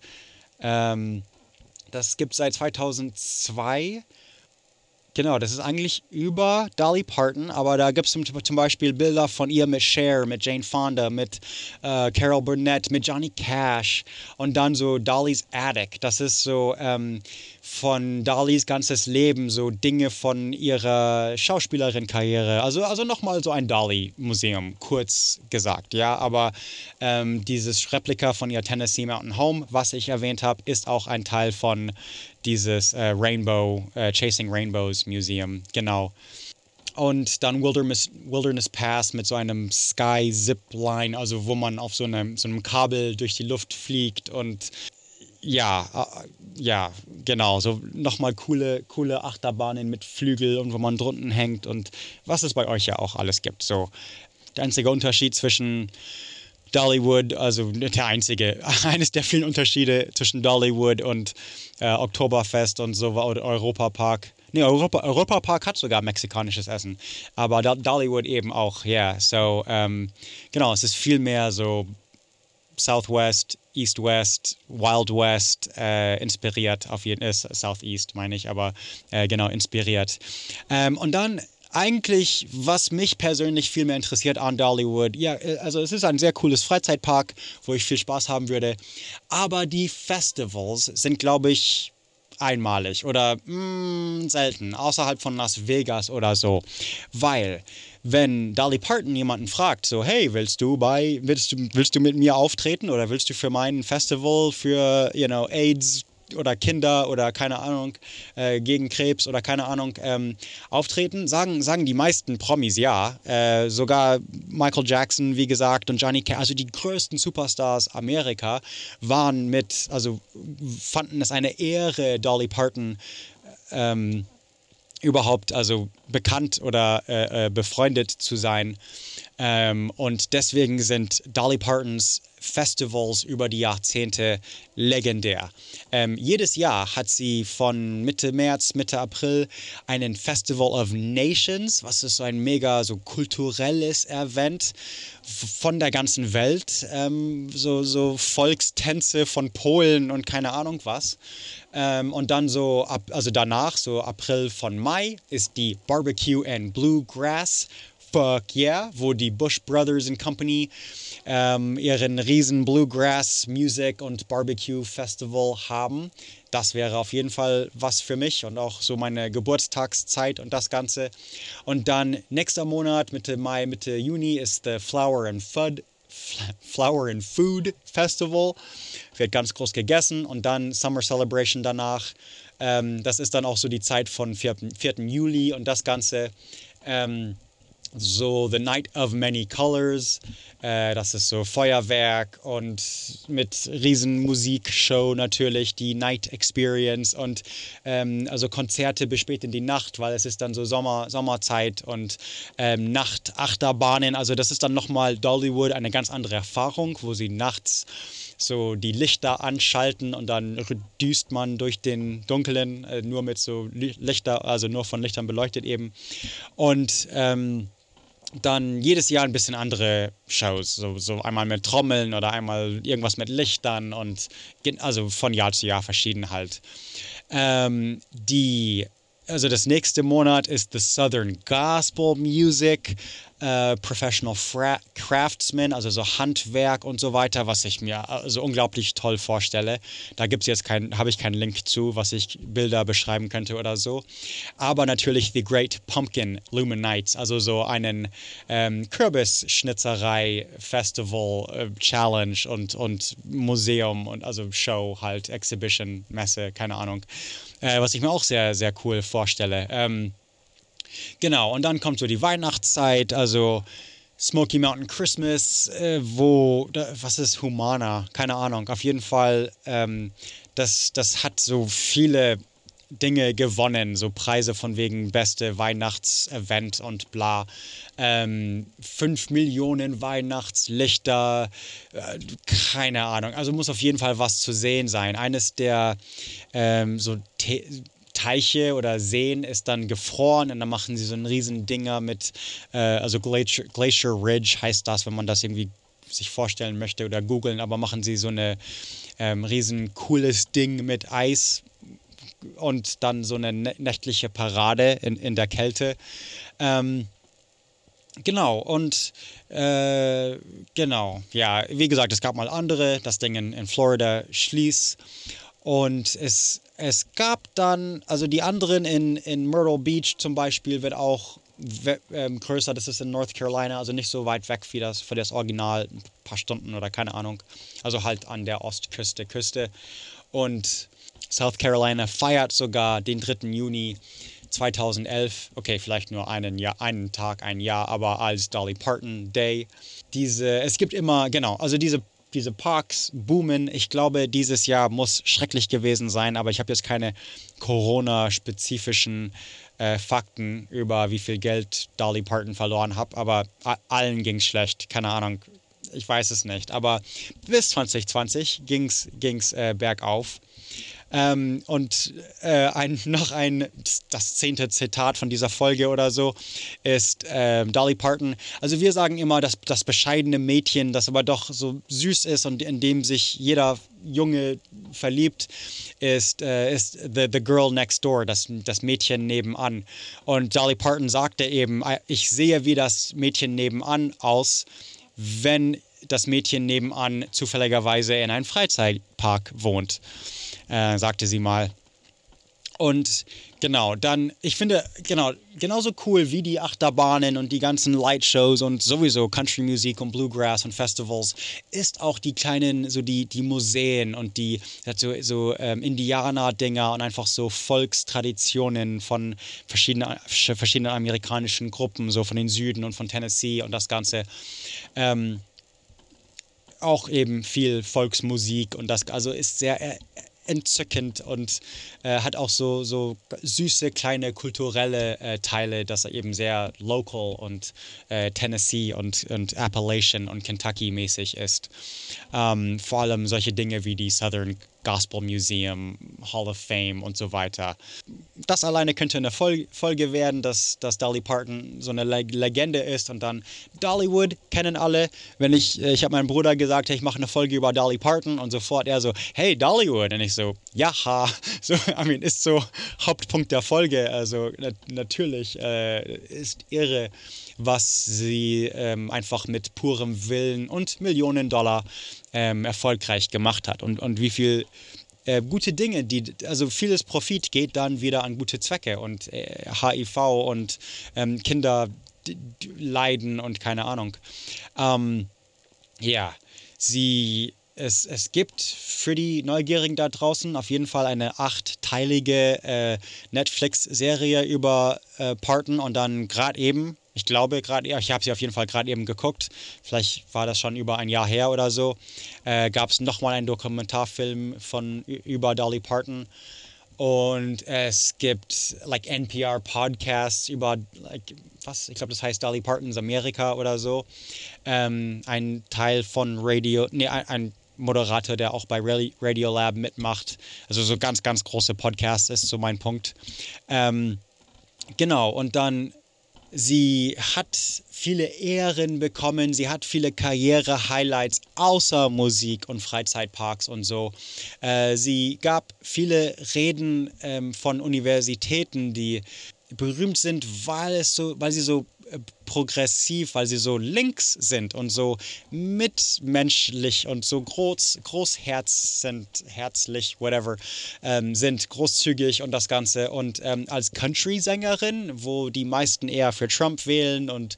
G: Das gibt es seit 2002. Genau, das ist eigentlich über Dolly Parton, aber da gibt es zum Beispiel Bilder von ihr mit Cher, mit Jane Fonda, mit Carol Burnett, mit Johnny Cash und dann so Dollys Attic. Das ist so von Dollys ganzes Leben, so Dinge von ihrer Schauspielerin-Karriere. Also nochmal so ein Dolly-Museum, kurz gesagt, ja. Aber dieses Replika von ihr Tennessee Mountain Home, was ich erwähnt habe, ist auch ein Teil von dieses Chasing Rainbows Museum, genau. Und dann Wilderness Pass mit so einem Sky Zipline, also wo man auf so einem Kabel durch die Luft fliegt und ja, genau, so nochmal coole Achterbahnen mit Flügel und wo man drunten hängt und was es bei euch ja auch alles gibt. So, der einzige Unterschied zwischen Dollywood, also eines der vielen Unterschiede zwischen Dollywood und Oktoberfest und so, oder Europapark. Nee, Europapark hat sogar mexikanisches Essen, aber Dollywood eben auch, ja. Yeah. So, genau, es ist viel mehr so Southwest, East West, Wild West inspiriert, auf jeden Fall Southeast meine ich, aber genau, inspiriert. Und dann eigentlich, was mich persönlich viel mehr interessiert an Dollywood, ja, also es ist ein sehr cooles Freizeitpark, wo ich viel Spaß haben würde, aber die Festivals sind, glaube ich, einmalig oder selten, außerhalb von Las Vegas oder so, weil wenn Dolly Parton jemanden fragt, so, hey, willst du mit mir auftreten oder willst du für mein Festival für, AIDS oder Kinder oder keine Ahnung, gegen Krebs oder keine Ahnung, auftreten, sagen die meisten Promis ja. Sogar Michael Jackson, wie gesagt, und Johnny Cash, also die größten Superstars Amerika fanden es eine Ehre, Dolly Parton überhaupt, also bekannt oder befreundet zu sein. Und deswegen sind Dolly Partons Festivals über die Jahrzehnte legendär. Jedes Jahr hat sie von Mitte März, Mitte April einen Festival of Nations, was ist so ein mega so kulturelles Event von der ganzen Welt, so Volkstänze von Polen und keine Ahnung was. Und dann also danach, so April von Mai, ist die Barbecue and Bluegrass Fuck Yeah, wo die Bush Brothers and Company ihren riesen Bluegrass Music und Barbecue Festival haben. Das wäre auf jeden Fall was für mich und auch so meine Geburtstagszeit und das Ganze. Und dann nächster Monat, Mitte Mai, Mitte Juni, ist the Flower and Food Festival. Wird ganz groß gegessen und dann Summer Celebration danach. Das ist dann auch so die Zeit von 4. Juli und das Ganze. So The Night of Many Colors, das ist so Feuerwerk und mit riesen Musikshow natürlich, die Night Experience und also Konzerte bis spät in die Nacht, weil es ist dann so Sommerzeit und Nachtachterbahnen, also das ist dann nochmal Dollywood, eine ganz andere Erfahrung, wo sie nachts so die Lichter anschalten und dann düst man durch den Dunklen, nur mit so Lichter, also nur von Lichtern beleuchtet eben und dann jedes Jahr ein bisschen andere Shows, so einmal mit Trommeln oder einmal irgendwas mit Lichtern und also von Jahr zu Jahr verschieden halt. Also das nächste Monat ist the Southern Gospel Music, Professional Craftsmen, also so Handwerk und so weiter, was ich mir so unglaublich toll vorstelle. Da habe ich keinen Link zu, was ich Bilder beschreiben könnte oder so. Aber natürlich The Great Pumpkin Luminites, also so einen Kürbisschnitzerei-Festival, Challenge und Museum und also Show halt, Exhibition, Messe, keine Ahnung. Was ich mir auch sehr, sehr cool vorstelle. Genau, und dann kommt so die Weihnachtszeit, also Smoky Mountain Christmas, was ist Humana? Keine Ahnung, auf jeden Fall, das hat so viele Dinge gewonnen, so Preise von wegen beste Weihnachtsevent und bla. 5 Millionen Weihnachtslichter, keine Ahnung. Also muss auf jeden Fall was zu sehen sein. Eines der Teiche oder Seen ist dann gefroren und dann machen sie so einen riesen Dinger mit, also Glacier Ridge heißt das, wenn man das irgendwie sich vorstellen möchte oder googeln, aber machen sie so eine riesen cooles Ding mit Eis und dann so eine nächtliche Parade in der Kälte. Genau, und genau, ja, wie gesagt, es gab mal andere, das Ding in Florida schließt und es gab dann, also die anderen in Myrtle Beach zum Beispiel wird auch größer, das ist in North Carolina, also nicht so weit weg wie für das Original, ein paar Stunden oder keine Ahnung, also halt an der Küste und South Carolina feiert sogar den 3. Juni 2011, okay, vielleicht nur einen Tag, ein Jahr, aber als Dolly Parton Day. Es gibt immer, genau, also diese Parks boomen. Ich glaube, dieses Jahr muss schrecklich gewesen sein, aber ich habe jetzt keine Corona-spezifischen Fakten über wie viel Geld Dolly Parton verloren hat, aber allen ging es schlecht, keine Ahnung, ich weiß es nicht, aber bis 2020 ging's bergauf. Und das 10. Zitat von dieser Folge oder so ist Dolly Parton. Also wir sagen immer, dass das bescheidene Mädchen, das aber doch so süß ist und in dem sich jeder Junge verliebt, ist the girl next door, das Mädchen nebenan. Und Dolly Parton sagte eben, ich sehe wie das Mädchen nebenan aus, wenn das Mädchen nebenan zufälligerweise in einem Freizeitpark wohnt. Sagte sie mal. Und genau, dann, ich finde, genauso cool wie die Achterbahnen und die ganzen Lightshows und sowieso Country-Musik und Bluegrass und Festivals, ist auch die kleinen, so die Museen und die so Indianer-Dinger und einfach so Volkstraditionen von verschiedenen amerikanischen Gruppen, so von den Süden und von Tennessee und das Ganze. Auch eben viel Volksmusik und das, also ist sehr entzückend und hat auch so süße, kleine kulturelle Teile, dass er eben sehr local und Tennessee und Appalachian und Kentucky mäßig ist. Vor allem solche Dinge wie die Southern Gospel Museum, Hall of Fame und so weiter. Das alleine könnte eine Folge werden, dass Dolly Parton so eine Legende ist und dann Dollywood kennen alle. Wenn ich habe meinem Bruder gesagt, hey, ich mache eine Folge über Dolly Parton und sofort er so, hey, Dollywood. Und ich so, jaha. So, ist so Hauptpunkt der Folge. Also natürlich ist irre, was sie einfach mit purem Willen und Millionen Dollar erfolgreich gemacht hat und wie viel gute Dinge, also vieles Profit geht dann wieder an gute Zwecke und HIV und Kinder leiden und keine Ahnung. Es gibt für die Neugierigen da draußen auf jeden Fall eine 8-teilige Netflix-Serie über Parton und dann gerade eben, ich habe sie auf jeden Fall gerade eben geguckt, vielleicht war das schon über ein Jahr her oder so, gab es nochmal einen Dokumentarfilm über Dolly Parton und es gibt NPR-Podcasts über, ich glaube das heißt Dolly Parton's Amerika oder so, ein Teil von ein Moderator, der auch bei Radiolab mitmacht, also so ganz, ganz große Podcasts ist so mein Punkt. Genau, und dann sie hat viele Ehren bekommen, sie hat viele Karriere-Highlights außer Musik und Freizeitparks und so. Sie gab viele Reden von Universitäten, die berühmt sind, weil sie so progressiv, weil sie so links sind und so mitmenschlich und so herzlich, whatever, sind großzügig und das Ganze. Und als Country-Sängerin, wo die meisten eher für Trump wählen und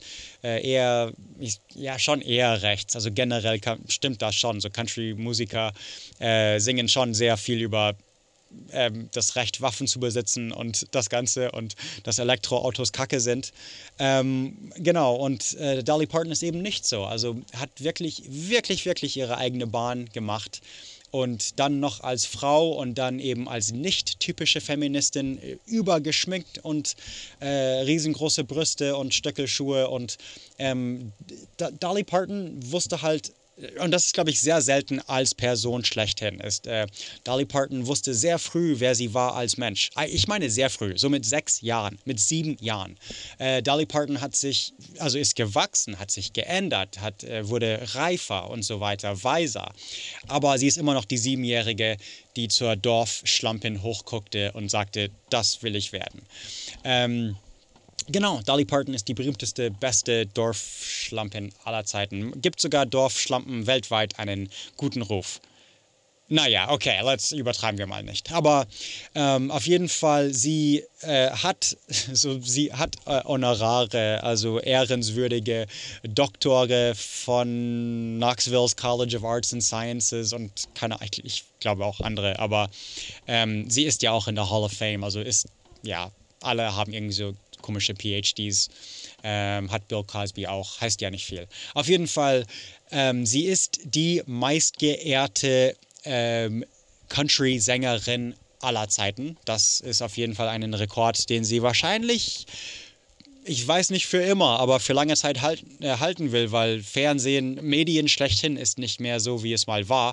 G: schon eher rechts, also generell stimmt das schon. So Country-Musiker singen schon sehr viel über das Recht, Waffen zu besitzen und das Ganze und dass Elektroautos Kacke sind. Genau, und Dolly Parton ist eben nicht so. Also hat wirklich, wirklich, wirklich ihre eigene Bahn gemacht. Und dann noch als Frau und dann eben als nicht typische Feministin übergeschminkt und riesengroße Brüste und Stöckelschuhe. Und Dolly Parton wusste halt, und das ist, glaube ich, sehr selten als Person schlechthin ist. Dolly Parton wusste sehr früh, wer sie war als Mensch. Ich meine sehr früh, so mit 6 Jahren, mit 7 Jahren. Dolly Parton ist gewachsen, hat sich geändert, wurde reifer und so weiter, weiser. Aber sie ist immer noch die 7-Jährige, die zur Dorfschlampin hochguckte und sagte, das will ich werden. Genau, Dolly Parton ist die berühmteste, beste Dorfschlampin aller Zeiten. Gibt sogar Dorfschlampen weltweit einen guten Ruf. Naja, okay, übertreiben wir mal nicht. Aber auf jeden Fall, sie hat Honorare, also ehrenswürdige Doktore von Knoxville's College of Arts and Sciences und ich glaube auch andere. Aber sie ist ja auch in der Hall of Fame, also alle haben irgendwie so komische PhDs, hat Bill Cosby auch, heißt ja nicht viel. Auf jeden Fall, sie ist die meistgeehrte Country-Sängerin aller Zeiten. Das ist auf jeden Fall ein Rekord, den sie wahrscheinlich, ich weiß nicht für immer, aber für lange Zeit halten will, weil Fernsehen, Medien schlechthin ist nicht mehr so, wie es mal war.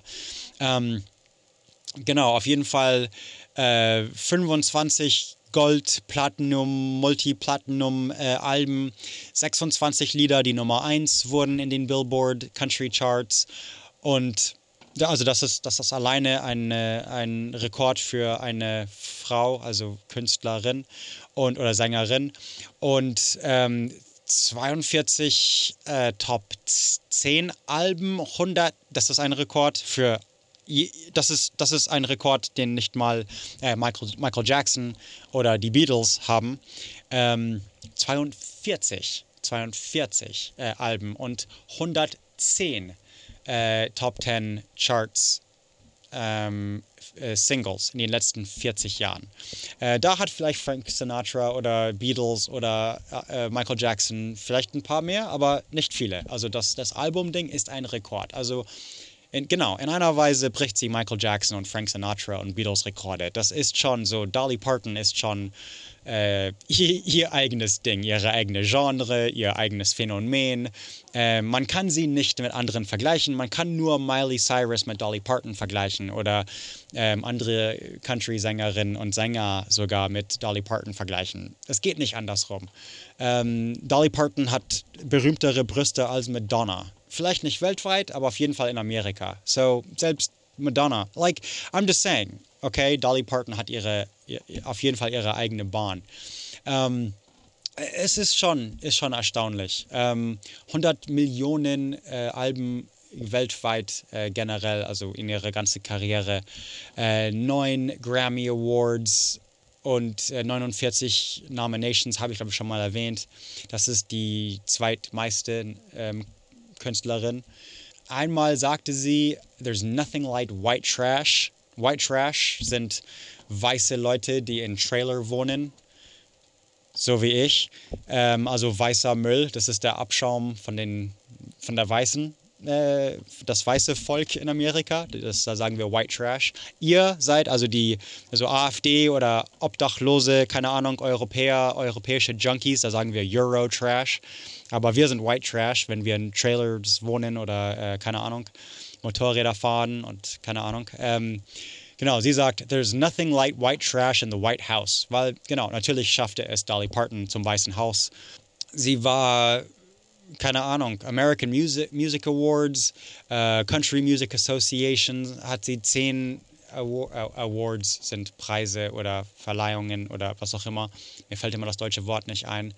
G: Genau, auf jeden Fall 25 Gold, Platinum, Multi-Platinum-Alben, 26 Lieder, die Nummer 1 wurden in den Billboard Country Charts. Und also das ist alleine ein Rekord für eine Frau, also Künstlerin oder Sängerin. Und 42 Top 10 Alben, 100, das ist ein Rekord für. Das ist ein Rekord, den nicht mal Michael Jackson oder die Beatles haben. 42 Alben und 110 Top 10 Charts Singles in den letzten 40 Jahren. Da hat vielleicht Frank Sinatra oder Beatles oder Michael Jackson vielleicht ein paar mehr, aber nicht viele. Also das Albumding ist ein Rekord. Also in einer Weise bricht sie Michael Jackson und Frank Sinatra und Beatles Rekorde. Das ist schon so, Dolly Parton ist schon ihr eigenes Ding, ihre eigene Genre, ihr eigenes Phänomen. Man kann sie nicht mit anderen vergleichen, man kann nur Miley Cyrus mit Dolly Parton vergleichen oder andere Country-Sängerinnen und Sänger sogar mit Dolly Parton vergleichen. Es geht nicht andersrum. Dolly Parton hat berühmtere Brüste als Madonna. Vielleicht nicht weltweit, aber auf jeden Fall in Amerika. So, selbst Madonna, like, I'm just saying, okay, Dolly Parton hat auf jeden Fall ihre eigene Bahn. Es ist schon erstaunlich. 100 Millionen Alben weltweit generell, also in ihrer ganzen Karriere. 9 Grammy Awards und 49 Nominations, habe ich glaube ich schon mal erwähnt. Das ist die zweitmeiste Künstlerin. Einmal sagte sie, there's nothing like white trash. White trash sind weiße Leute, die in Trailer wohnen, so wie ich. Also weißer Müll, das ist der Abschaum von der Weißen, das weiße Volk in Amerika, da sagen wir White Trash. Ihr seid also AfD oder Obdachlose, keine Ahnung, europäische Junkies, da sagen wir Euro Trash. Aber wir sind White Trash, wenn wir in Trailers wohnen oder, keine Ahnung, Motorräder fahren und keine Ahnung. Genau, sie sagt, there's nothing like white trash in the White House. Weil, genau, natürlich schaffte es Dolly Parton zum Weißen Haus. Sie war, keine Ahnung, American Music Awards, Country Music Association, hat sie 10 Awards, sind Preise oder Verleihungen oder was auch immer. Mir fällt immer das deutsche Wort nicht ein.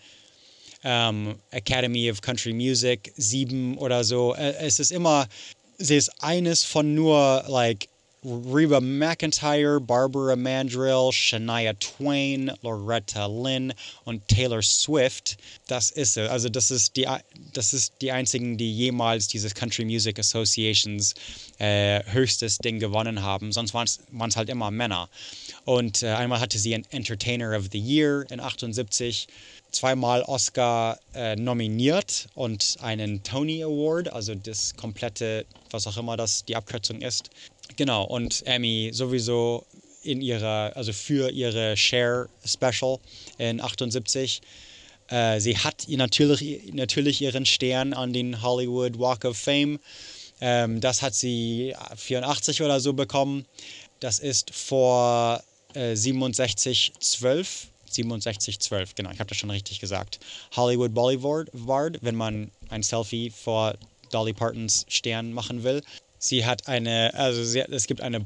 G: Academy of Country Music, 7 oder so. Es ist immer, sie ist eines von nur, like, Reba McEntire, Barbara Mandrell, Shania Twain, Loretta Lynn und Taylor Swift. Das ist es. Also das ist die einzigen, die jemals dieses Country Music Associations höchstes Ding gewonnen haben. Sonst waren es halt immer Männer. Und einmal hatte sie einen Entertainer of the Year in 78, zweimal Oscar nominiert und einen Tony Award, also das komplette, was auch immer das die Abkürzung ist. Genau, und Emmy sowieso für ihre Cher Special in 78. Sie hat natürlich ihren Stern an den Hollywood Walk of Fame. Das hat sie 84 oder so bekommen. Das ist vor 6712, genau, ich habe das schon richtig gesagt. Hollywood Boulevard, wenn man ein Selfie vor Dolly Partons Stern machen will. Sie hat es gibt eine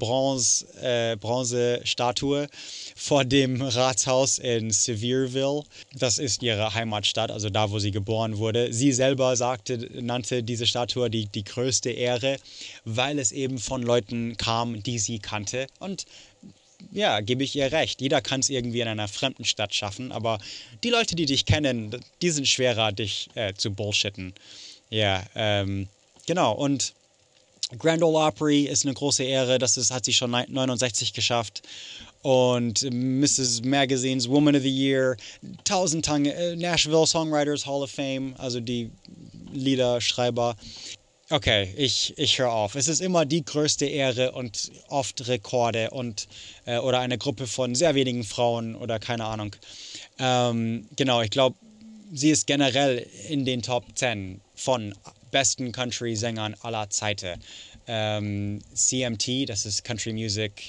G: Bronzestatue vor dem Ratshaus in Sevierville. Das ist ihre Heimatstadt, also da, wo sie geboren wurde. Sie selber nannte diese Statue die größte Ehre, weil es eben von Leuten kam, die sie kannte. Und ja, gebe ich ihr recht. Jeder kann es irgendwie in einer fremden Stadt schaffen, aber die Leute, die dich kennen, die sind schwerer, dich zu bullshitten. Ja, genau. Und Grand Ole Opry ist eine große Ehre, hat sie schon 69 geschafft. Und Mrs. Magazine's Woman of the Year, 1000 Nashville Songwriters Hall of Fame, also die Liederschreiber. Okay, ich höre auf. Es ist immer die größte Ehre und oft Rekorde oder eine Gruppe von sehr wenigen Frauen oder keine Ahnung. Genau, ich glaube, sie ist generell in den Top 10 von besten Country-Sängern aller Zeiten. CMT, das ist Country Music,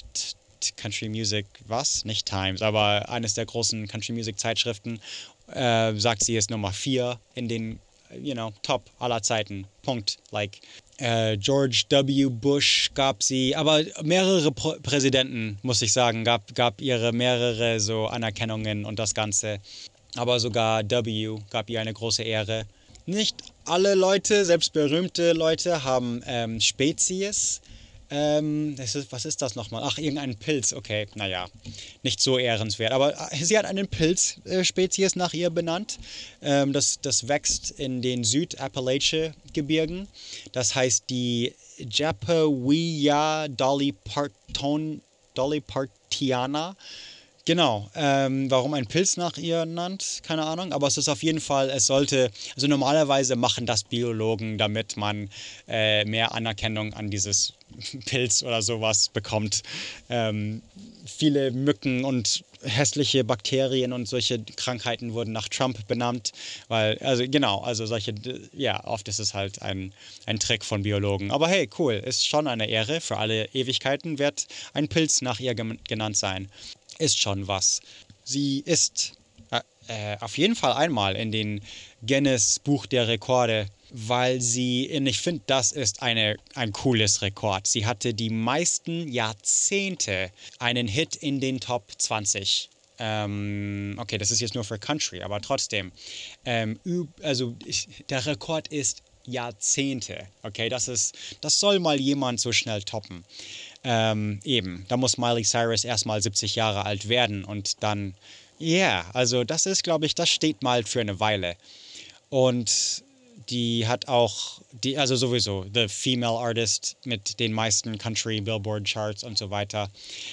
G: was? Nicht Times, aber eines der großen Country Music Zeitschriften, sagt, sie ist Nummer 4 in den, Top aller Zeiten. Punkt. Like, George W. Bush gab sie, aber mehrere Präsidenten, muss ich sagen, gab ihre mehrere so Anerkennungen und das Ganze. Aber sogar W. gab ihr eine große Ehre. Nicht alle Leute, selbst berühmte Leute, haben Spezies. Was ist das nochmal? Ach, irgendein Pilz. Okay, naja, nicht so ehrenswert. Aber sie hat einen Pilzspezies nach ihr benannt. Das wächst in den Südappalachie-Gebirgen. Das heißt die Japawea dollypartiana. Genau, warum ein Pilz nach ihr nannt, keine Ahnung, aber es ist auf jeden Fall, also normalerweise machen das Biologen, damit man mehr Anerkennung an dieses Pilz oder sowas bekommt. Viele Mücken und hässliche Bakterien und solche Krankheiten wurden nach Trump benannt, oft ist es halt ein Trick von Biologen. Aber hey, cool, ist schon eine Ehre, für alle Ewigkeiten wird ein Pilz nach ihr genannt sein. Ist schon was. Sie ist auf jeden Fall einmal in den Guinness Buch der Rekorde, weil ich finde, das ist ein cooles Rekord. Sie hatte die meisten Jahrzehnte einen Hit in den Top 20. Okay, das ist jetzt nur für Country, aber trotzdem. Der Rekord ist Jahrzehnte. Okay, das soll mal jemand so schnell toppen. Da muss Miley Cyrus erstmal 70 Jahre alt werden und dann, also das ist, glaube ich, das steht mal für eine Weile. Und die hat auch, sowieso, the female artist mit den meisten Country Billboard Charts und so weiter.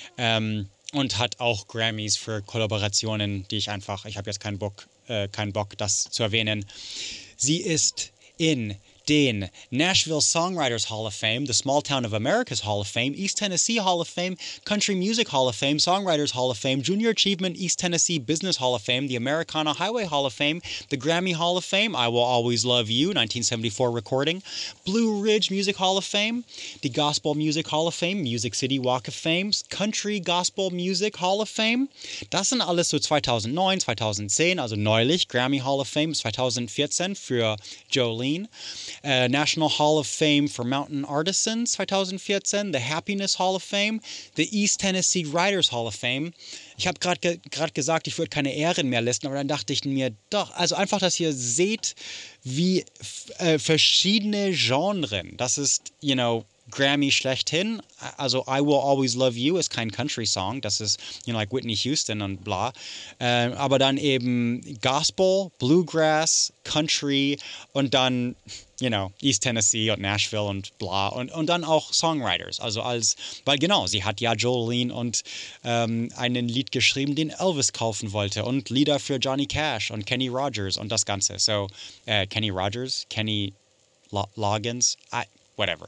G: Und hat auch Grammys für Kollaborationen, ich habe jetzt keinen Bock, das zu erwähnen. Sie ist in den Nashville Songwriters Hall of Fame, the Small Town of America's Hall of Fame, East Tennessee Hall of Fame, Country Music Hall of Fame, Songwriters Hall of Fame, Junior Achievement East Tennessee Business Hall of Fame, the Americana Highway Hall of Fame, the Grammy Hall of Fame, I Will Always Love You, 1974 recording, Blue Ridge Music Hall of Fame, the Gospel Music Hall of Fame, Music City Walk of Fame, Country Gospel Music Hall of Fame. Das sind alles so 2009, 2010, also neulich. Grammy Hall of Fame 2014 für Jolene. National Hall of Fame for Mountain Artisans 2014, the Happiness Hall of Fame, the East Tennessee Writers Hall of Fame. Ich habe gerade gesagt, ich würde keine Ehren mehr listen, aber dann dachte ich mir, doch, also einfach, dass ihr seht, wie verschiedene Genren, das ist, Grammy schlechthin, also I Will Always Love You ist kein Country-Song, das ist, like Whitney Houston und bla, aber dann eben Gospel, Bluegrass, Country und dann, East Tennessee und Nashville und bla und dann auch Songwriters, weil genau, sie hat ja Jolene und einen Lied geschrieben, den Elvis kaufen wollte und Lieder für Johnny Cash und Kenny Rogers und das Ganze, so, Kenny Rogers, Kenny Loggins, whatever.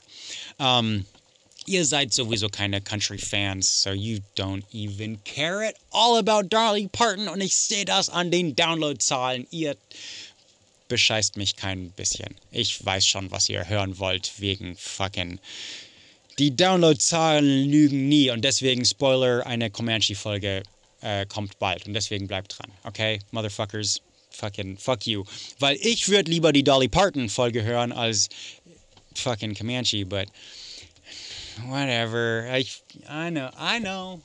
G: Ihr seid sowieso keine Country-Fans, so you don't even care at all about Dolly Parton und ich sehe das an den Downloadzahlen. Ihr bescheißt mich kein bisschen. Ich weiß schon, was ihr hören wollt, wegen fucking... Die Downloadzahlen lügen nie und deswegen, Spoiler, eine Comanche-Folge kommt bald und deswegen bleibt dran, okay? Motherfuckers, fucking fuck you. Weil ich würde lieber die Dolly Parton-Folge hören als fucking Comanche, but whatever. I know.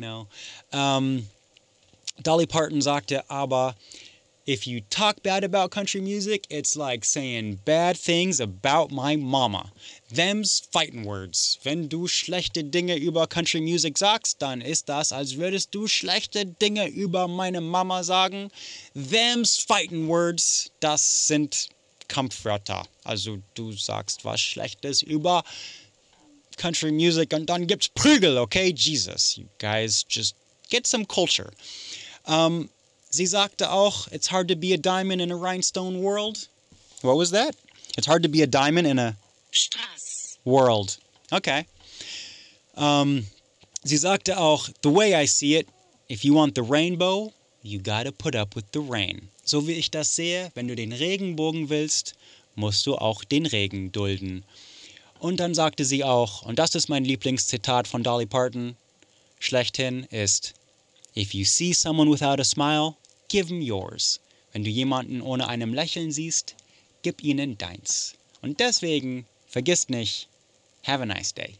G: Dolly Parton sagte aber, if you talk bad about country music, it's like saying bad things about my mama. Them's fighting words. Wenn du schlechte Dinge über Country Music sagst, dann ist das, als würdest du schlechte Dinge über meine Mama sagen. Them's fighting words. Das sind Kampfwörter. Also du sagst was Schlechtes über Country Music und dann gibt's Prügel, okay? Jesus, you guys just get some culture. Sie sagte auch, it's hard to be a diamond in a rhinestone world. What was that? It's hard to be a diamond in a world. Okay. Sie sagte auch, the way I see it, if you want the rainbow, you gotta put up with the rain. So wie ich das sehe, wenn du den Regenbogen willst, musst du auch den Regen dulden. Und dann sagte sie auch, und das ist mein Lieblingszitat von Dolly Parton, schlechthin ist, if you see someone without a smile, give them yours. Wenn du jemanden ohne einem Lächeln siehst, gib ihnen deins. Und deswegen, vergiss nicht, have a nice day.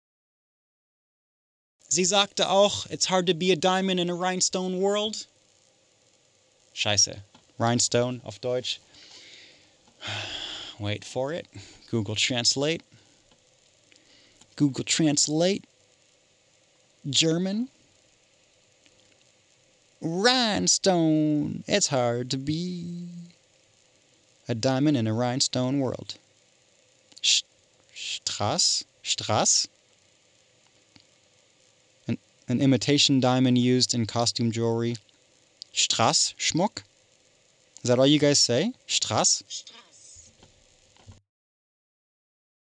G: Sie sagte auch, it's hard to be a diamond in a rhinestone world. Scheiße. Rhinestone auf Deutsch. Wait for it. Google Translate. Google Translate. German. Rhinestone. It's hard to be a diamond in a rhinestone world. Strass? an imitation diamond used in costume jewelry. Strass-Schmuck? Is that all you guys say? Strass?